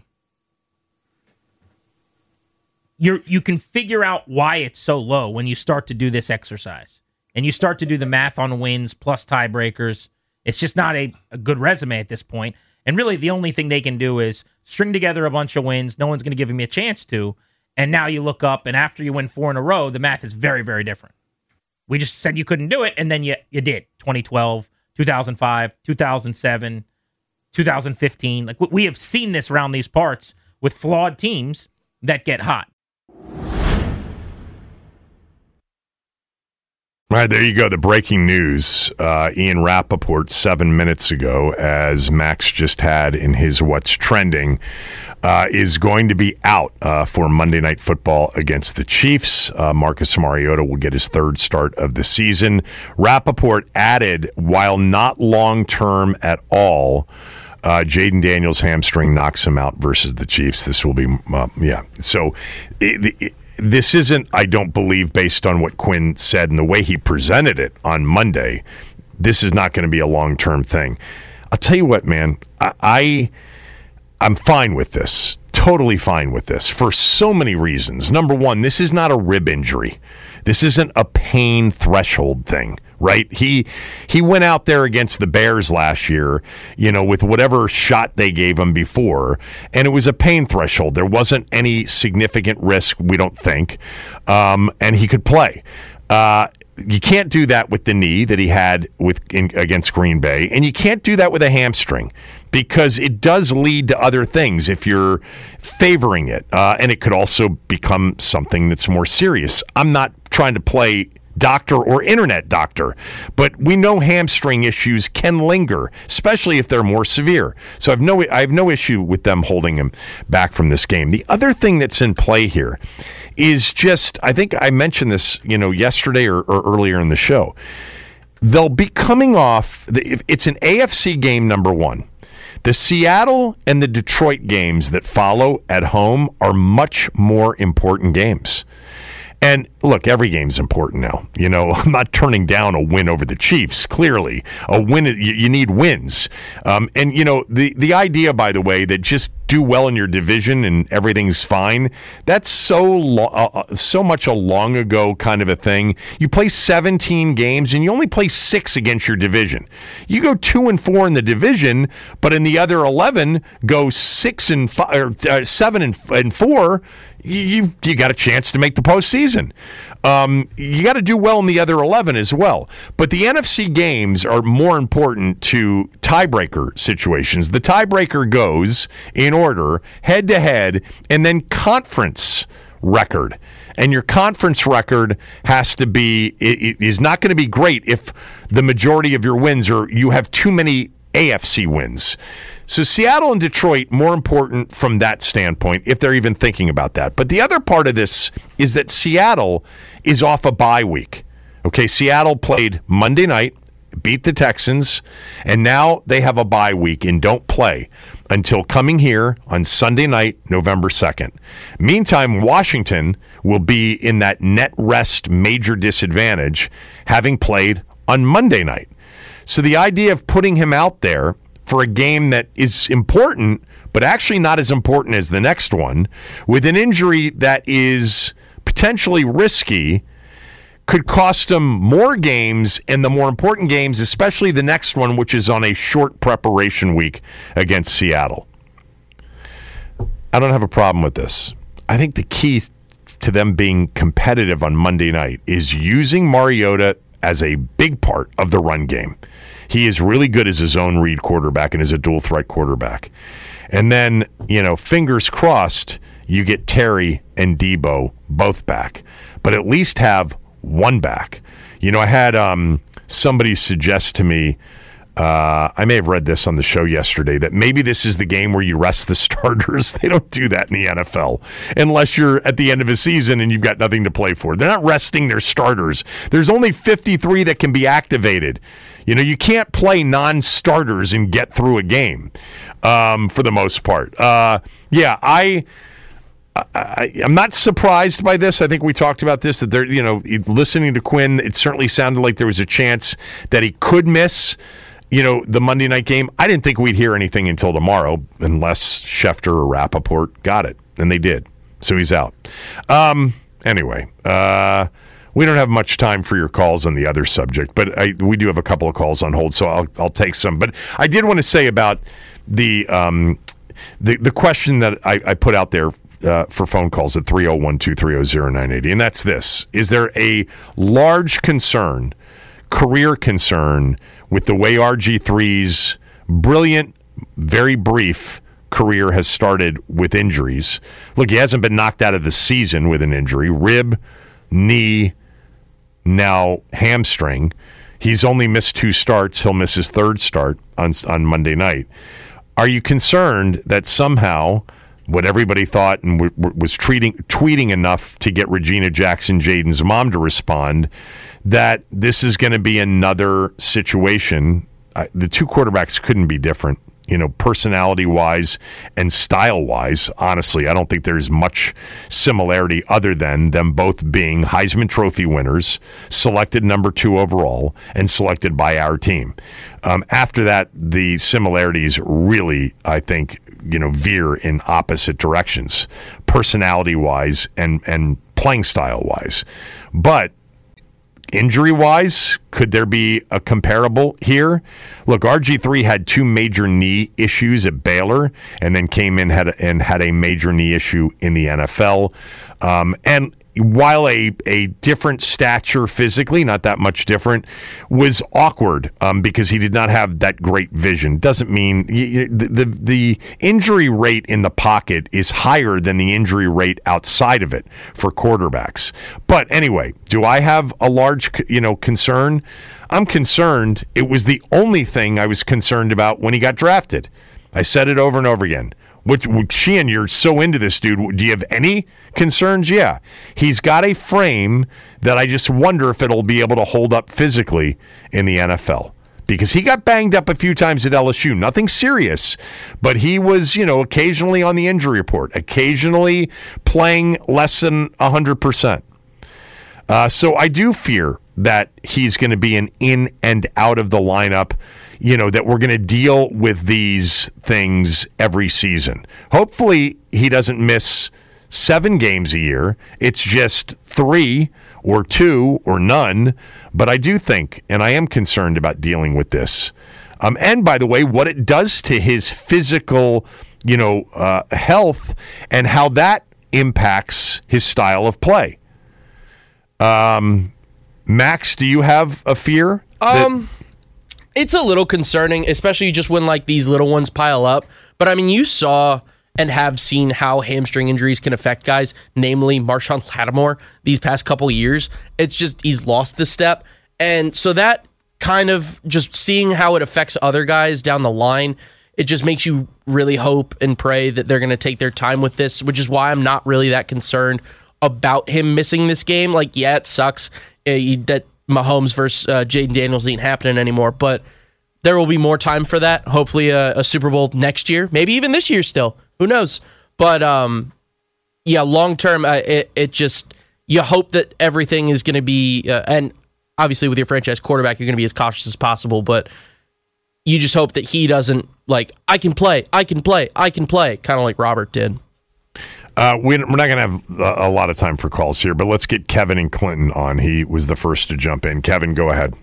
you you can figure out why it's so low when you start to do this exercise. And you start to do the math on wins plus tiebreakers. It's just not a, a good resume at this point. And really the only thing they can do is string together a bunch of wins. No one's going to give them a chance to. And now you look up, and after you win four in a row, the math is very, very different. We just said you couldn't do it, and then you you did. twenty twelve, two thousand five, two thousand seven, two thousand fifteen. Like we have seen this around these parts with flawed teams that get hot. All right, there you go. The breaking news. Uh, Ian Rappaport seven minutes ago, as Max just had in his What's Trending, uh, is going to be out uh, for Monday Night Football against the Chiefs. Uh, Marcus Mariota will get his third start of the season. Rappaport added, while not long-term at all, uh, Jaden Daniels' hamstring knocks him out versus the Chiefs. This will be, uh, yeah. So it, it, this isn't, I don't believe, based on what Quinn said and the way he presented it on Monday, this is not going to be a long-term thing. I'll tell you what, man, I, I I'm fine with this. Totally fine with this for so many reasons. Number one, this is not a rib injury. This isn't a pain threshold thing, right? He he went out there against the Bears last year, you know, with whatever shot they gave him before, and it was a pain threshold. There wasn't any significant risk, we don't think, um, and he could play. Uh, you can't do that with the knee that he had with in, against Green Bay, and you can't do that with a hamstring because it does lead to other things if you're favoring it, uh, and it could also become something that's more serious. I'm not trying to play doctor or internet doctor, but we know hamstring issues can linger, especially if they're more severe. So I've no I have no issue with them holding him back from this game. The other thing that's in play here is just, I think I mentioned this, you know, yesterday or, or earlier in the show. They'll be coming off, the, it's an A F C game, number one. The Seattle and the Detroit games that follow at home are much more important games. And look, every game's important now. You know, I'm not turning down a win over the Chiefs, clearly. A win, you, you need wins. Um, and, you know, the, the idea, by the way, that just do well in your division and everything's fine, that's so lo- uh, so much a long ago kind of a thing. You play seventeen games and you only play six against your division. You go two and four in the division, but in the other eleven, go six and five, or uh, seven and, and four. You you got a chance to make the postseason. Um, you got to do well in the other eleven as well. But the N F C games are more important to tiebreaker situations. The tiebreaker goes in order, head to head, and then conference record. And your conference record has to be it, it is not going to be great if the majority of your wins are you have too many A F C wins. So Seattle and Detroit, more important from that standpoint, if they're even thinking about that. But the other part of this is that Seattle is off a bye week. Okay, Seattle played Monday night, beat the Texans, and now they have a bye week and don't play until coming here on Sunday night, November second. Meantime, Washington will be in that net rest major disadvantage, having played on Monday night. So the idea of putting him out there for a game that is important, but actually not as important as the next one, with an injury that is potentially risky, could cost him more games, and the more important games, especially the next one, which is on a short preparation week against Seattle. I don't have a problem with this. I think the key to them being competitive on Monday night is using Mariota as a big part of the run game. He is really good as a zone read quarterback and as a dual threat quarterback. And then, you know, fingers crossed, you get Terry and Debo both back. But at least have one back. You know, I had um, somebody suggest to me, uh, I may have read this on the show yesterday, that maybe this is the game where you rest the starters. They don't do that in the N F L unless you're at the end of a season and you've got nothing to play for. They're not resting their starters. There's only fifty-three that can be activated. You know, you can't play non-starters and get through a game um, for the most part. Uh, yeah, I, I, I'm not surprised by this. I think we talked about this, that they're, you know, listening to Quinn, it certainly sounded like there was a chance that he could miss, you know, the Monday night game. I didn't think we'd hear anything until tomorrow, unless Schefter or Rappaport got it, and they did. So he's out. Um, anyway, uh... we don't have much time for your calls on the other subject, but I, we do have a couple of calls on hold, so I'll I'll take some. But I did want to say about the um, the the question that I, I put out there uh, for phone calls at three oh one, two three oh, oh nine eight oh, and that's this. Is there a large concern, career concern, with the way R G three's brilliant, very brief career has started with injuries? Look, he hasn't been knocked out of the season with an injury. Rib, knee, now hamstring. He's only missed two starts. He'll miss his third start on on Monday night. Are you concerned that somehow what everybody thought and w- w- was treating, tweeting enough to get Regina Jackson, Jaden's mom, to respond, that this is going to be another situation? Uh, the two quarterbacks couldn't be different. You know, personality-wise and style-wise, honestly, I don't think there's much similarity other than them both being Heisman Trophy winners, selected number two overall, and selected by our team. Um, after that, the similarities really, I think, you know, veer in opposite directions, personality-wise and, and playing style-wise. But injury-wise, could there be a comparable here? Look, R G three had two major knee issues at Baylor and then came in had a, and had a major knee issue in the N F L. Um, and while a, a different stature physically, not that much different, was awkward um, because he did not have that great vision. Doesn't mean you, you, the, the the injury rate in the pocket is higher than the injury rate outside of it for quarterbacks. But anyway, do I have a large, you know, concern? I'm concerned. It was the only thing I was concerned about when he got drafted. I said it over and over again. Which, Sheehan, you're so into this dude. Do you have any concerns? Yeah. He's got a frame that I just wonder if it'll be able to hold up physically in the N F L. because he got banged up a few times at L S U. Nothing serious, but he was, you know, occasionally on the injury report, occasionally playing less than one hundred percent. Uh, so I do fear that he's going to be an in and out of the lineup, you know, that we're going to deal with these things every season. Hopefully he doesn't miss seven games a year. It's just three or two or none. But I do think, and I am concerned about dealing with this. Um, and by the way, what it does to his physical, you know, uh, health and how that impacts his style of play. Um, Max, do you have a fear? That- Um, it's a little concerning, especially just when like these little ones pile up. But I mean, you saw and have seen how hamstring injuries can affect guys, namely Marshawn Lattimore, these past couple years. It's just he's lost the step. And so that kind of just seeing how it affects other guys down the line, it just makes you really hope and pray that they're going to take their time with this, which is why I'm not really that concerned about him missing this game. Like, yeah, it sucks uh, that Mahomes versus uh, Jaden Daniels ain't happening anymore, but there will be more time for that. Hopefully a, a Super Bowl next year, maybe even this year still. Who knows? But, um, yeah, long-term, uh, it, it just, you hope that everything is going to be, uh, and obviously with your franchise quarterback, you're going to be as cautious as possible, but you just hope that he doesn't, like, I can play, I can play, I can play, kind of like Robert did. Uh, we're not going to have a, a lot of time for calls here, but let's get Kevin and Clinton on. He was the first to jump in. Kevin, go ahead.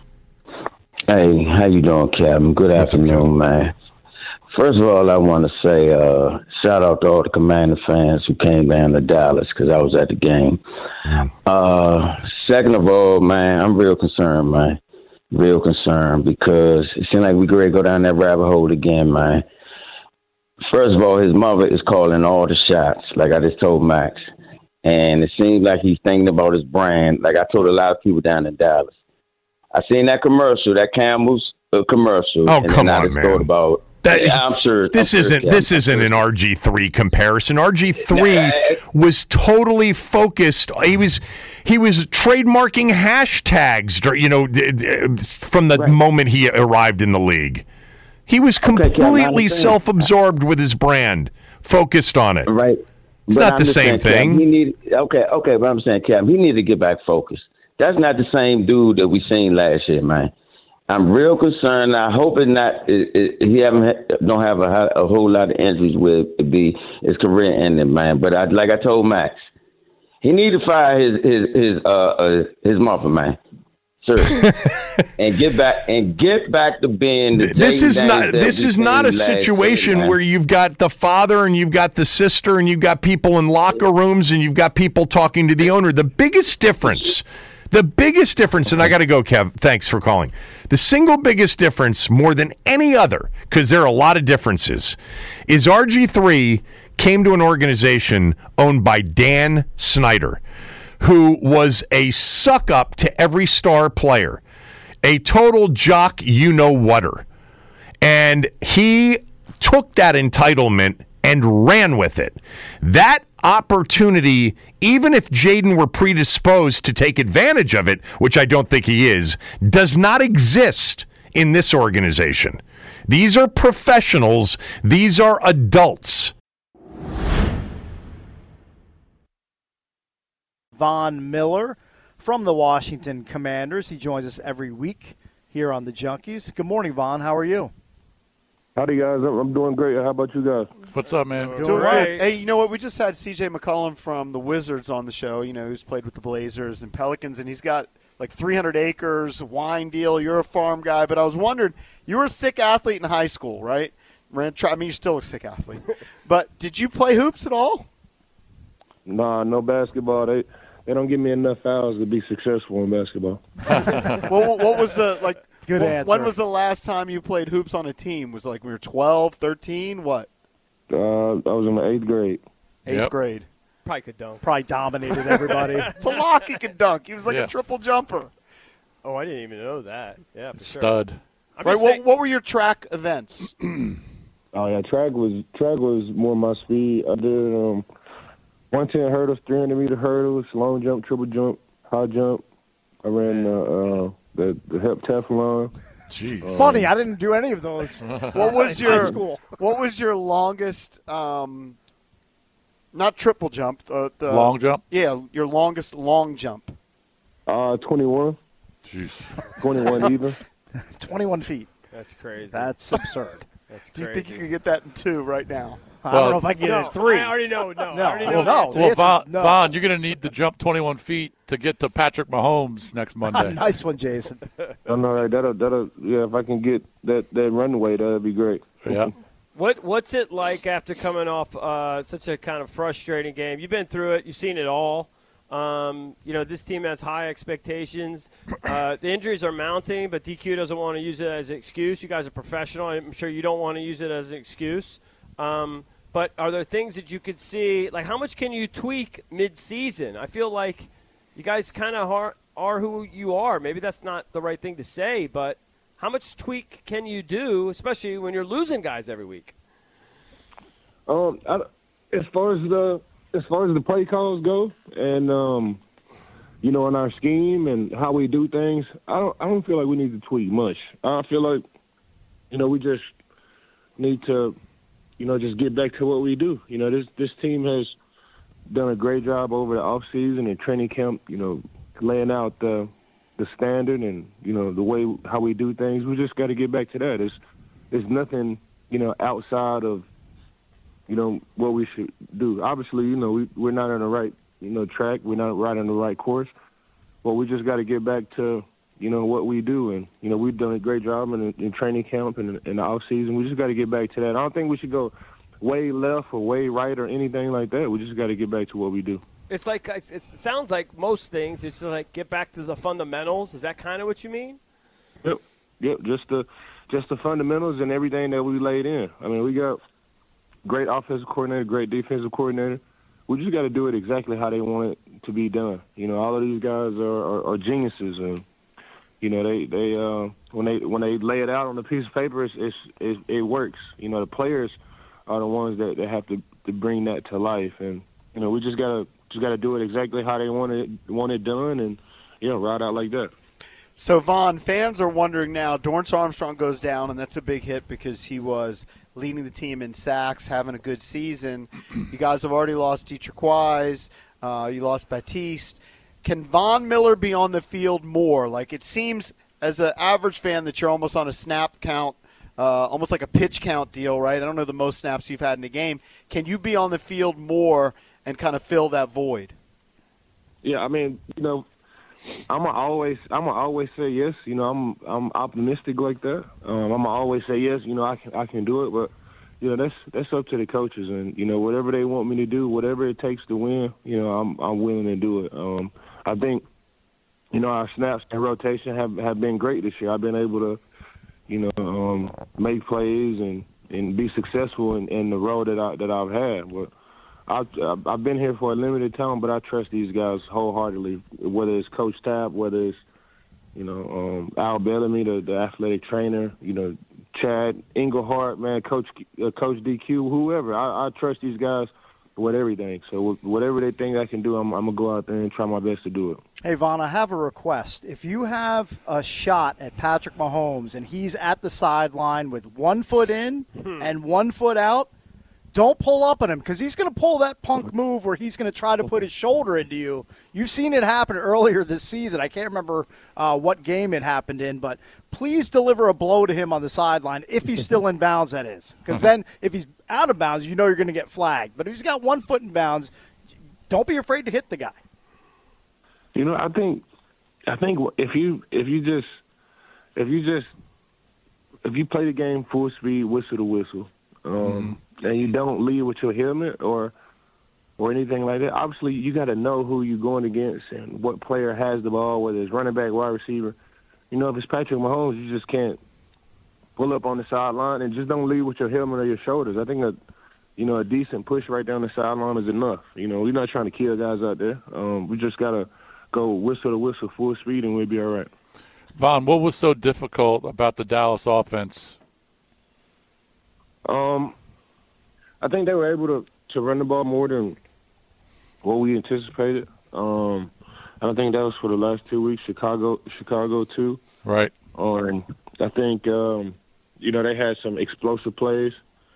Hey, how you doing, Kevin? Good afternoon, man. First of all, I want to say uh, shout out to all the Commander fans who came down to Dallas because I was at the game. Uh, second of all, man, I'm real concerned, man. Real concerned because it seems like we could ready to go down that rabbit hole again, man. First of all, his mother is calling all the shots, like I just told Max. And it seems like he's thinking about his brand, like I told a lot of people down in Dallas. I seen that commercial, that Campbell's uh, commercial. Oh, and come then on, I just man. thought about, That, yeah, I'm sure. This I'm isn't sure, this I'm isn't sure. an R G three comparison. R G three was totally focused. He was he was trademarking hashtags, you know, d- d- from the Right. moment he arrived in the league. He was Kevin, I completely understand. self-absorbed with his brand, focused on it. Right. It's But not I'm the just same saying, Cam, thing. he need okay, okay, but I'm saying, Cam, he need to get back focused. That's not the same dude that we seen last year, man. I'm real concerned. I hope it's not. It, it, he haven't don't have a, a whole lot of injuries with it be his career ending, man. But I, like I told Max, he need to fire his his his uh, uh his mother, man. Seriously, and get back and get back to being the. This Jaden is not Daniels that this we is not a seen last year, situation man. where you've got the father and you've got the sister and you've got people in locker rooms and you've got people talking to the owner. The biggest difference, the biggest difference, and I got to go, Kev. Thanks for calling. The single biggest difference, more than any other, because there are a lot of differences, is R G three came to an organization owned by Dan Snyder, who was a suck-up to every star player, a total jock you-know-whatter. And he took that entitlement and ran with it. That opportunity, even if Jaden were predisposed to take advantage of it, which I don't think he is, does not exist in this organization. These are professionals. These are adults. Von Miller from the Washington Commanders. He joins us every week here on the Junkies. Good morning, Von. How are you? Howdy, guys. I'm I'm doing great. How about you guys? What's up, man? Doing good. Hey, you know what? We just had C J McCollum from the Wizards on the show, you know, who's played with the Blazers and Pelicans, and he's got like three hundred acres, wine deal. You're a farm guy, but I was wondering, you were a sick athlete in high school, right? Ran, try, I mean, you're still a sick athlete. But did you play hoops at all? Nah, no basketball. They they don't give me enough fouls to be successful in basketball. well, what was the, like, Good wh- answer. when was the last time you played hoops on a team? Was it like we were twelve, thirteen, what? Uh, I was in the eighth grade. Eighth Yep. grade. Probably could dunk. Probably dominated everybody. It's a lock he could dunk. He was like Yeah. a triple jumper. Oh, I didn't even know that. Yeah, for sure. Stud. I'm Right, just what, saying- what were your track events? Oh yeah, track was track was more my speed. I did um, one ten hurdles, three hundred meter hurdles, long jump, triple jump, high jump. I ran uh, uh, the, the Hep Teflon. Jeez. Funny, I didn't do any of those. What was in high your school? What was your longest? Um, not triple jump. Uh, the Long jump? Yeah, your longest long jump. Uh, twenty-one. Jeez. twenty-one even. twenty-one feet. That's crazy. That's absurd. That's Do you crazy. think you could get that in two right now? I don't know if I can get no, it in three. I already know. No, No, I already I know. don't the know. answer. Well, Yes, Vaughn, no. Vaughn, you're going to need to jump twenty-one feet to get to Patrick Mahomes next Monday. Nice one, Jason. I know, right? That'll, that'll, yeah, if I can get that, that runway, that'd be great. Yeah. What What's it like after coming off uh, such a kind of frustrating game? You've been through it. You've seen it all. Um, you know, this team has high expectations. Uh, the injuries are mounting, but D Q doesn't want to use it as an excuse. You guys are professional. I'm sure you don't want to use it as an excuse. Um, but are there things that you could see, like how much can you tweak mid-season? I feel like you guys kind of are, are who you are. Maybe that's not the right thing to say, but how much tweak can you do, especially when you're losing guys every week? Um, I, as far as the as far as the play calls go, and um, you know, in our scheme and how we do things, I don't I don't feel like we need to tweak much. I feel like, you know, we just need to, you know, just get back to what we do. You know, this this team has done a great job over the off season and training camp. You know, laying out the the standard and, you know, the way how we do things. We just got to get back to that. It's it's nothing, you know, outside of, you know, what we should do. Obviously, you know, we, we're not on the right, you know, track. We're not right on the right course. But we just got to get back to, you know, what we do. And, you know, we've done a great job in, in training camp and in the off season. We just got to get back to that. I don't think we should go way left or way right or anything like that. We just got to get back to what we do. It's like it's, it sounds like most things. It's just like get back to the fundamentals. Is that kind of what you mean? Yep, yep. Just the just the fundamentals and everything that we laid in. I mean, we got great offensive coordinator, great defensive coordinator. We just got to do it exactly how they want it to be done. You know, all of these guys are, are, are geniuses, and you know they they uh, when they when they lay it out on a piece of paper, it's, it's, it it works. You know, the players are the ones that, that have to, to bring that to life, and you know we just gotta just gotta do it exactly how they want it want it done, and you know ride out like that. So, Vaughn, fans are wondering now, Dorrance Armstrong goes down, and that's a big hit because he was leading the team in sacks, having a good season. You guys have already lost Dietrich Wise. Uh, you lost Batiste. Can Von Miller be on the field more? Like, it seems, as an average fan, that you're almost on a snap count, uh, almost like a pitch count deal, right? I don't know the most snaps you've had in a game. Can you be on the field more and kind of fill that void? Yeah, I mean, you know, I'm gonna always, I'm gonna always say yes. You know, I'm, I'm optimistic like that. Um, I'm gonna always say yes. You know, I can, I can do it. But you know, that's that's up to the coaches, and you know, whatever they want me to do, whatever it takes to win, you know, I'm, I'm willing to do it. Um, I think, you know, our snaps and rotation have, have been great this year. I've been able to, you know, um, make plays and, and be successful in, in the role that I that I've had. But I've, I've been here for a limited time, but I trust these guys wholeheartedly, whether it's Coach Tapp, whether it's, you know, um, Al Bellamy, the, the athletic trainer, you know, Chad Englehart, man, Coach uh, Coach D Q, whoever. I, I trust these guys with everything. So whatever they think I can do, I'm, I'm going to go out there and try my best to do it. Hey, Vaughn, I have a request. If you have a shot at Patrick Mahomes and he's at the sideline with one foot in and one foot out, don't pull up on him because he's going to pull that punk move where he's going to try to put his shoulder into you. You've seen it happen earlier this season. I can't remember uh, what game it happened in, but please deliver a blow to him on the sideline if he's still in bounds, that is. Because then if he's out of bounds, you know you're going to get flagged. But if he's got one foot in bounds, don't be afraid to hit the guy. You know, I think I think if you if you just if you just if you play the game full speed, whistle to whistle, um, mm-hmm. and you don't lead with your helmet or or anything like that, obviously you got to know who you're going against and what player has the ball, whether it's running back, wide receiver. You know, if it's Patrick Mahomes, you just can't pull up on the sideline and just don't lead with your helmet or your shoulders. I think a you know a decent push right down the sideline is enough. You know, we're not trying to kill guys out there. Um, we just got to go whistle to whistle full speed and we'll be all right. Vaughn, what was so difficult about the Dallas offense? Um, I think they were able to, to run the ball more than what we anticipated. Um, I think that was for the last two weeks. Chicago, Chicago too. Right. Or and I think um, you know they had some explosive plays.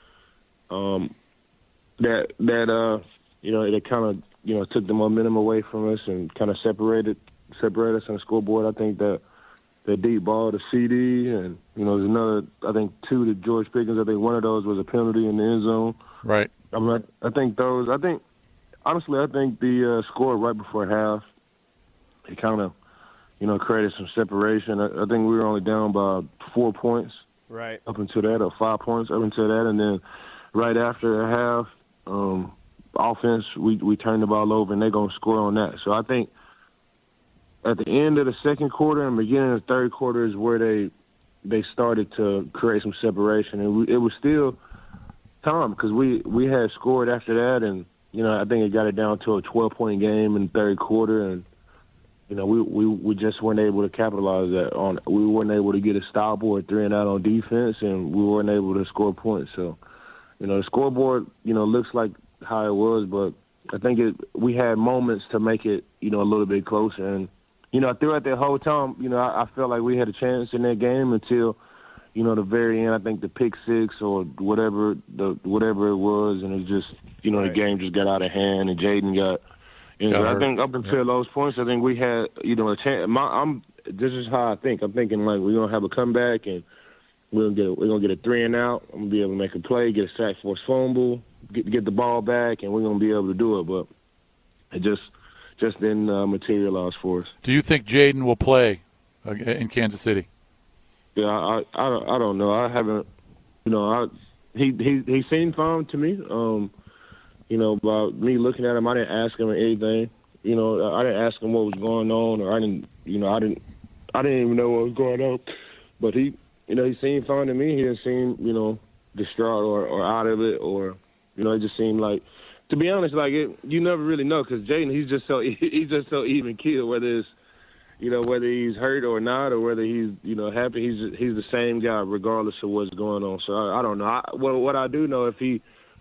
Um, that that uh, you know they kind of you know took the momentum away from us and kind of separated separated us on the scoreboard. I think that the deep ball to C D and you know there's another I think two to George Pickens. I think one of those was a penalty in the end zone. Right. I mean, I think those. I think honestly, I think the uh, score right before half, it kind of, you know, created some separation. I, I think we were only down by four points. Right. Up until that, or five points up until that, and then right after half, um, offense, we we turned the ball over, and they're gonna score on that. So I think at the end of the second quarter and beginning of the third quarter is where they they started to create some separation, and we, it was still time because we we had scored after that, and you know I think it got it down to a twelve-point game in the third quarter, and you know we, we, we just weren't able to capitalize that on. We weren't able to get a stop or a three and out on defense, and we weren't able to score points. So you know the scoreboard you know looks like how it was, but I think it we had moments to make it you know a little bit closer, and you know throughout that whole time you know I, I felt like we had a chance in that game until. You know, the very end, I think the pick six or whatever the whatever it was, and it just, you know, Right. the game just got out of hand, and Jaden got. You know, Got I hurt. think up until those points, I think we had, you know, a chance. My, I'm. This is how I think. I'm thinking like we're gonna have a comeback, and we're gonna get we're gonna get a three and out. I'm gonna be able to make a play, get a sack, force fumble, get get the ball back, and we're gonna be able to do it. But it just just didn't uh, materialize for us. Do you think Jaden will play uh, in Kansas City? Yeah, I, I, I don't, I don't know. I haven't, you know, I, he, he, he seemed fine to me. Um, you know, about me looking at him, I didn't ask him anything. You know, I didn't ask him what was going on, or I didn't, you know, I didn't, I didn't even know what was going on. But he, you know, he seemed fine to me. He didn't seem, you know, distraught or, or out of it, or, you know, it just seemed like, to be honest, like it, you never really know because Jaden, he's just so, he's just so even keel, whether it's. You know, whether he's hurt or not, or whether he's, you know, happy, he's he's the same guy regardless of what's going on. So I, I don't know. I, well, what I do know, if he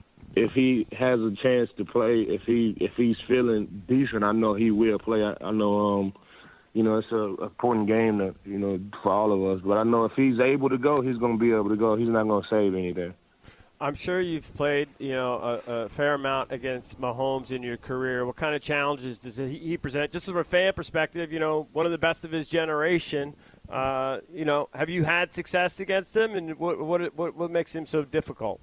if he has a chance to play, if he if he's feeling decent, I know he will play. I, I know, um, you know, it's a important game that you know for all of us. But I know if he's able to go, he's going to be able to go. He's not going to save anything. I'm sure you've played, you know, a, a fair amount against Mahomes in your career. What kind of challenges does he, he present? Just from a fan perspective, you know, one of the best of his generation. Uh, you know, have you had success against him, and what what what, what makes him so difficult?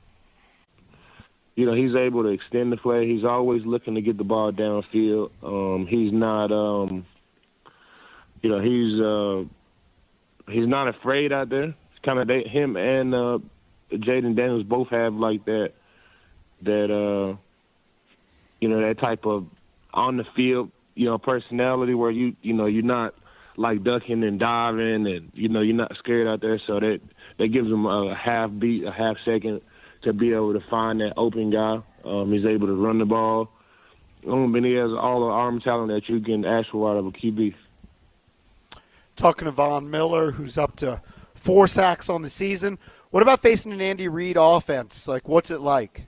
You know, he's able to extend the play. He's always looking to get the ball downfield. Um, he's not, um, you know, he's uh, he's not afraid out there. Kind of they, him and. Uh, Jaden Daniels both have like that, that uh, you know, that type of on the field, you know, personality where you, you know, you're not like ducking and diving, and you know, you're not scared out there. So that that gives him a half beat, a half second to be able to find that open guy. Um, he's able to run the ball. Um, and he has all the arm talent that you can ask for out of a Q B. Talking to Von Miller, who's up to four sacks on the season. What about facing an Andy Reid offense? Like, what's it like?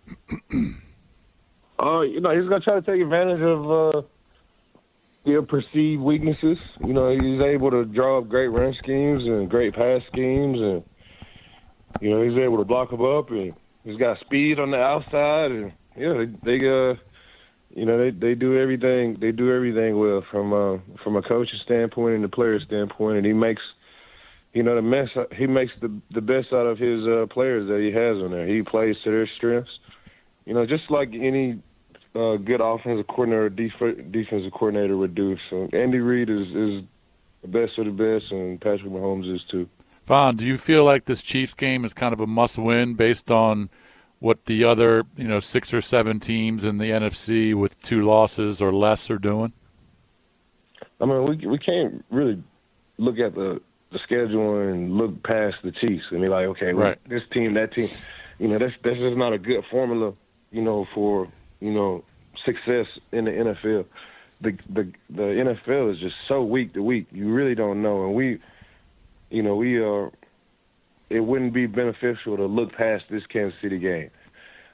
Uh, you know, he's gonna try to take advantage of uh, their perceived weaknesses. You know, he's able to draw up great run schemes and great pass schemes, and you know, he's able to block them up, and he's got speed on the outside, and yeah, they, they uh, you know, they, they do everything. They do everything well from uh, from a coach's standpoint and the player's standpoint, and he makes. You know, the mess, he makes the the best out of his uh, players that he has on there. He plays to their strengths. You know, just like any uh, good offensive coordinator or def- defensive coordinator would do. So Andy Reid is, is the best of the best, and Patrick Mahomes is too. Vaughn, do you feel like this Chiefs game is kind of a must-win based on what the other, you know, six or seven teams in the N F C with two losses or less are doing? I mean, we we can't really look at the the schedule and look past the Chiefs and be like, okay, right. well, this team, that team, you know, that's that's just not a good formula, you know, for you know success in the N F L. The the the N F L is just so week to week. You really don't know, and we, you know, we are. It wouldn't be beneficial to look past this Kansas City game.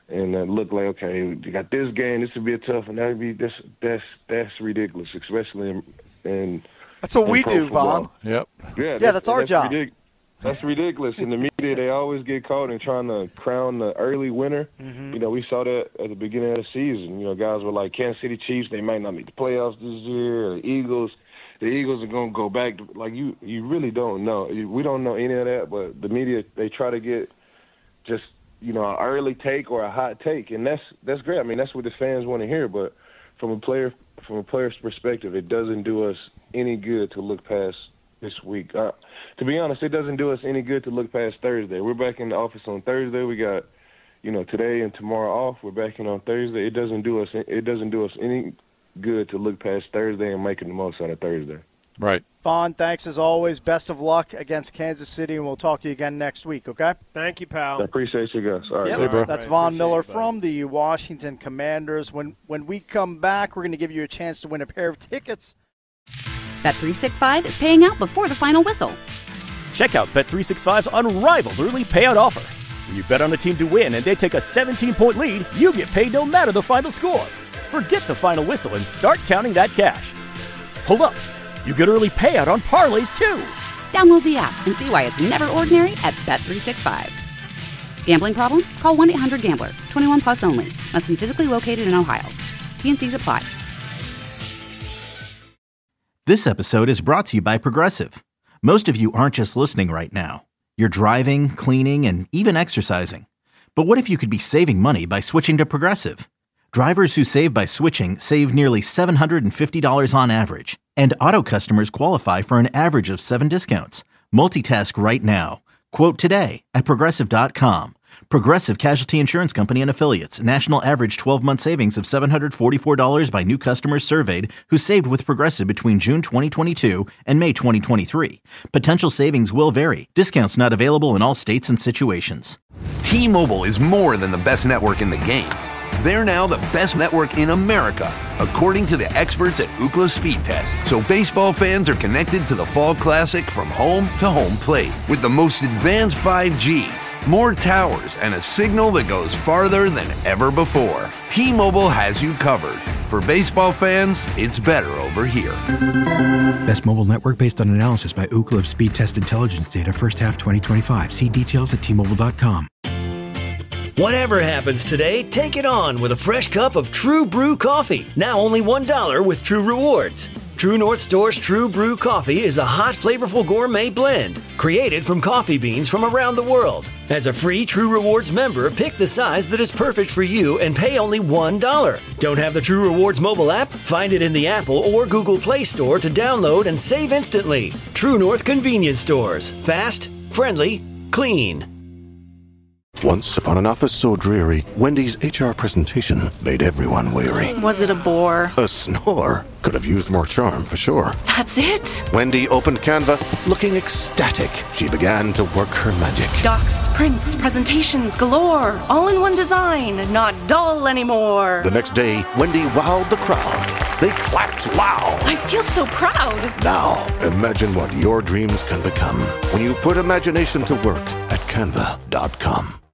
and it looked like, okay, you got this game, this would be a tough, and that'd be that's that's that's ridiculous, especially in. in that's what in we pro do, football. Vaughn. Yep. Yeah, Yeah, that's, that's our job. ridic- That's ridiculous. In the media, they always get caught in trying to crown the early winner. Mm-hmm. You know, we saw that at the beginning of the season. You know, guys were like, Kansas City Chiefs, they might not make the playoffs this year. The Eagles, the Eagles are going to go back. To, like, you, you really don't know. We don't know any of that, but the media, they try to get just, you know, an early take or a hot take, and that's that's great. I mean, that's what the fans want to hear. But from a player, from a player's perspective, it doesn't do us any good to look past this week. Uh, to be honest, it doesn't do us any good to look past Thursday. We're back in the office on Thursday. We got, you know, today and tomorrow off. We're back in on Thursday. It doesn't do us. It doesn't do us any good to look past Thursday and making the most out of Thursday. Right. Vaughn, thanks as always. Best of luck against Kansas City, and we'll talk to you again next week, okay? Thank you, pal. I appreciate you guys. All right. Yep. See you, bro. That's Right. Von Appreciate Miller you, buddy. from the Washington Commanders. When when we come back, we're going to give you a chance to win a pair of tickets. Bet three sixty-five is paying out before the final whistle. Check out Bet three sixty-five's unrivaled early payout offer. When you bet on a team to win and they take a seventeen-point lead, you get paid no matter the final score. Forget the final whistle and start counting that cash. Hold up. You get early payout on parlays, too. Download the app and see why it's never ordinary at Bet three sixty-five. Gambling problem? Call one eight hundred gambler. twenty-one plus only. Must be physically located in Ohio. T N Cs apply. This episode is brought to you by Progressive. Most of you aren't just listening right now. You're driving, cleaning, and even exercising. But what if you could be saving money by switching to Progressive? Drivers who save by switching save nearly seven hundred fifty dollars on average. And auto customers qualify for an average of seven discounts. Multitask right now. Quote today at Progressive dot com. Progressive Casualty Insurance Company and Affiliates. National average twelve-month savings of seven hundred forty-four dollars by new customers surveyed who saved with Progressive between June twenty twenty-two and May twenty twenty-three. Potential savings will vary. Discounts not available in all states and situations. T-Mobile is more than the best network in the game. They're now the best network in America, according to the experts at Ookla Speed Test. So baseball fans are connected to the Fall Classic from home to home plate with the most advanced five G, more towers, and a signal that goes farther than ever before. T-Mobile has you covered. For baseball fans, it's better over here. Best mobile network based on analysis by Ookla of Speed Test Intelligence data first half twenty twenty-five. See details at T Mobile dot com. Whatever happens today, take it on with a fresh cup of True Brew coffee. Now only one dollar with True Rewards. True North Store's True Brew coffee is a hot, flavorful gourmet blend created from coffee beans from around the world. As a free True Rewards member, pick the size that is perfect for you and pay only one dollar. Don't have the True Rewards mobile app? Find it in the Apple or Google Play Store to download and save instantly. True North Convenience Stores. Fast, friendly, clean. Once upon an office so dreary, Wendy's H R presentation made everyone weary. Was it a bore? A snore. Could have used more charm for sure. That's it? Wendy opened Canva, looking ecstatic. She began to work her magic. Docs, prints, presentations galore. All in one design, not dull anymore. The next day, Wendy wowed the crowd. They clapped loud. I feel so proud. Now, imagine what your dreams can become when you put imagination to work at Canva dot com.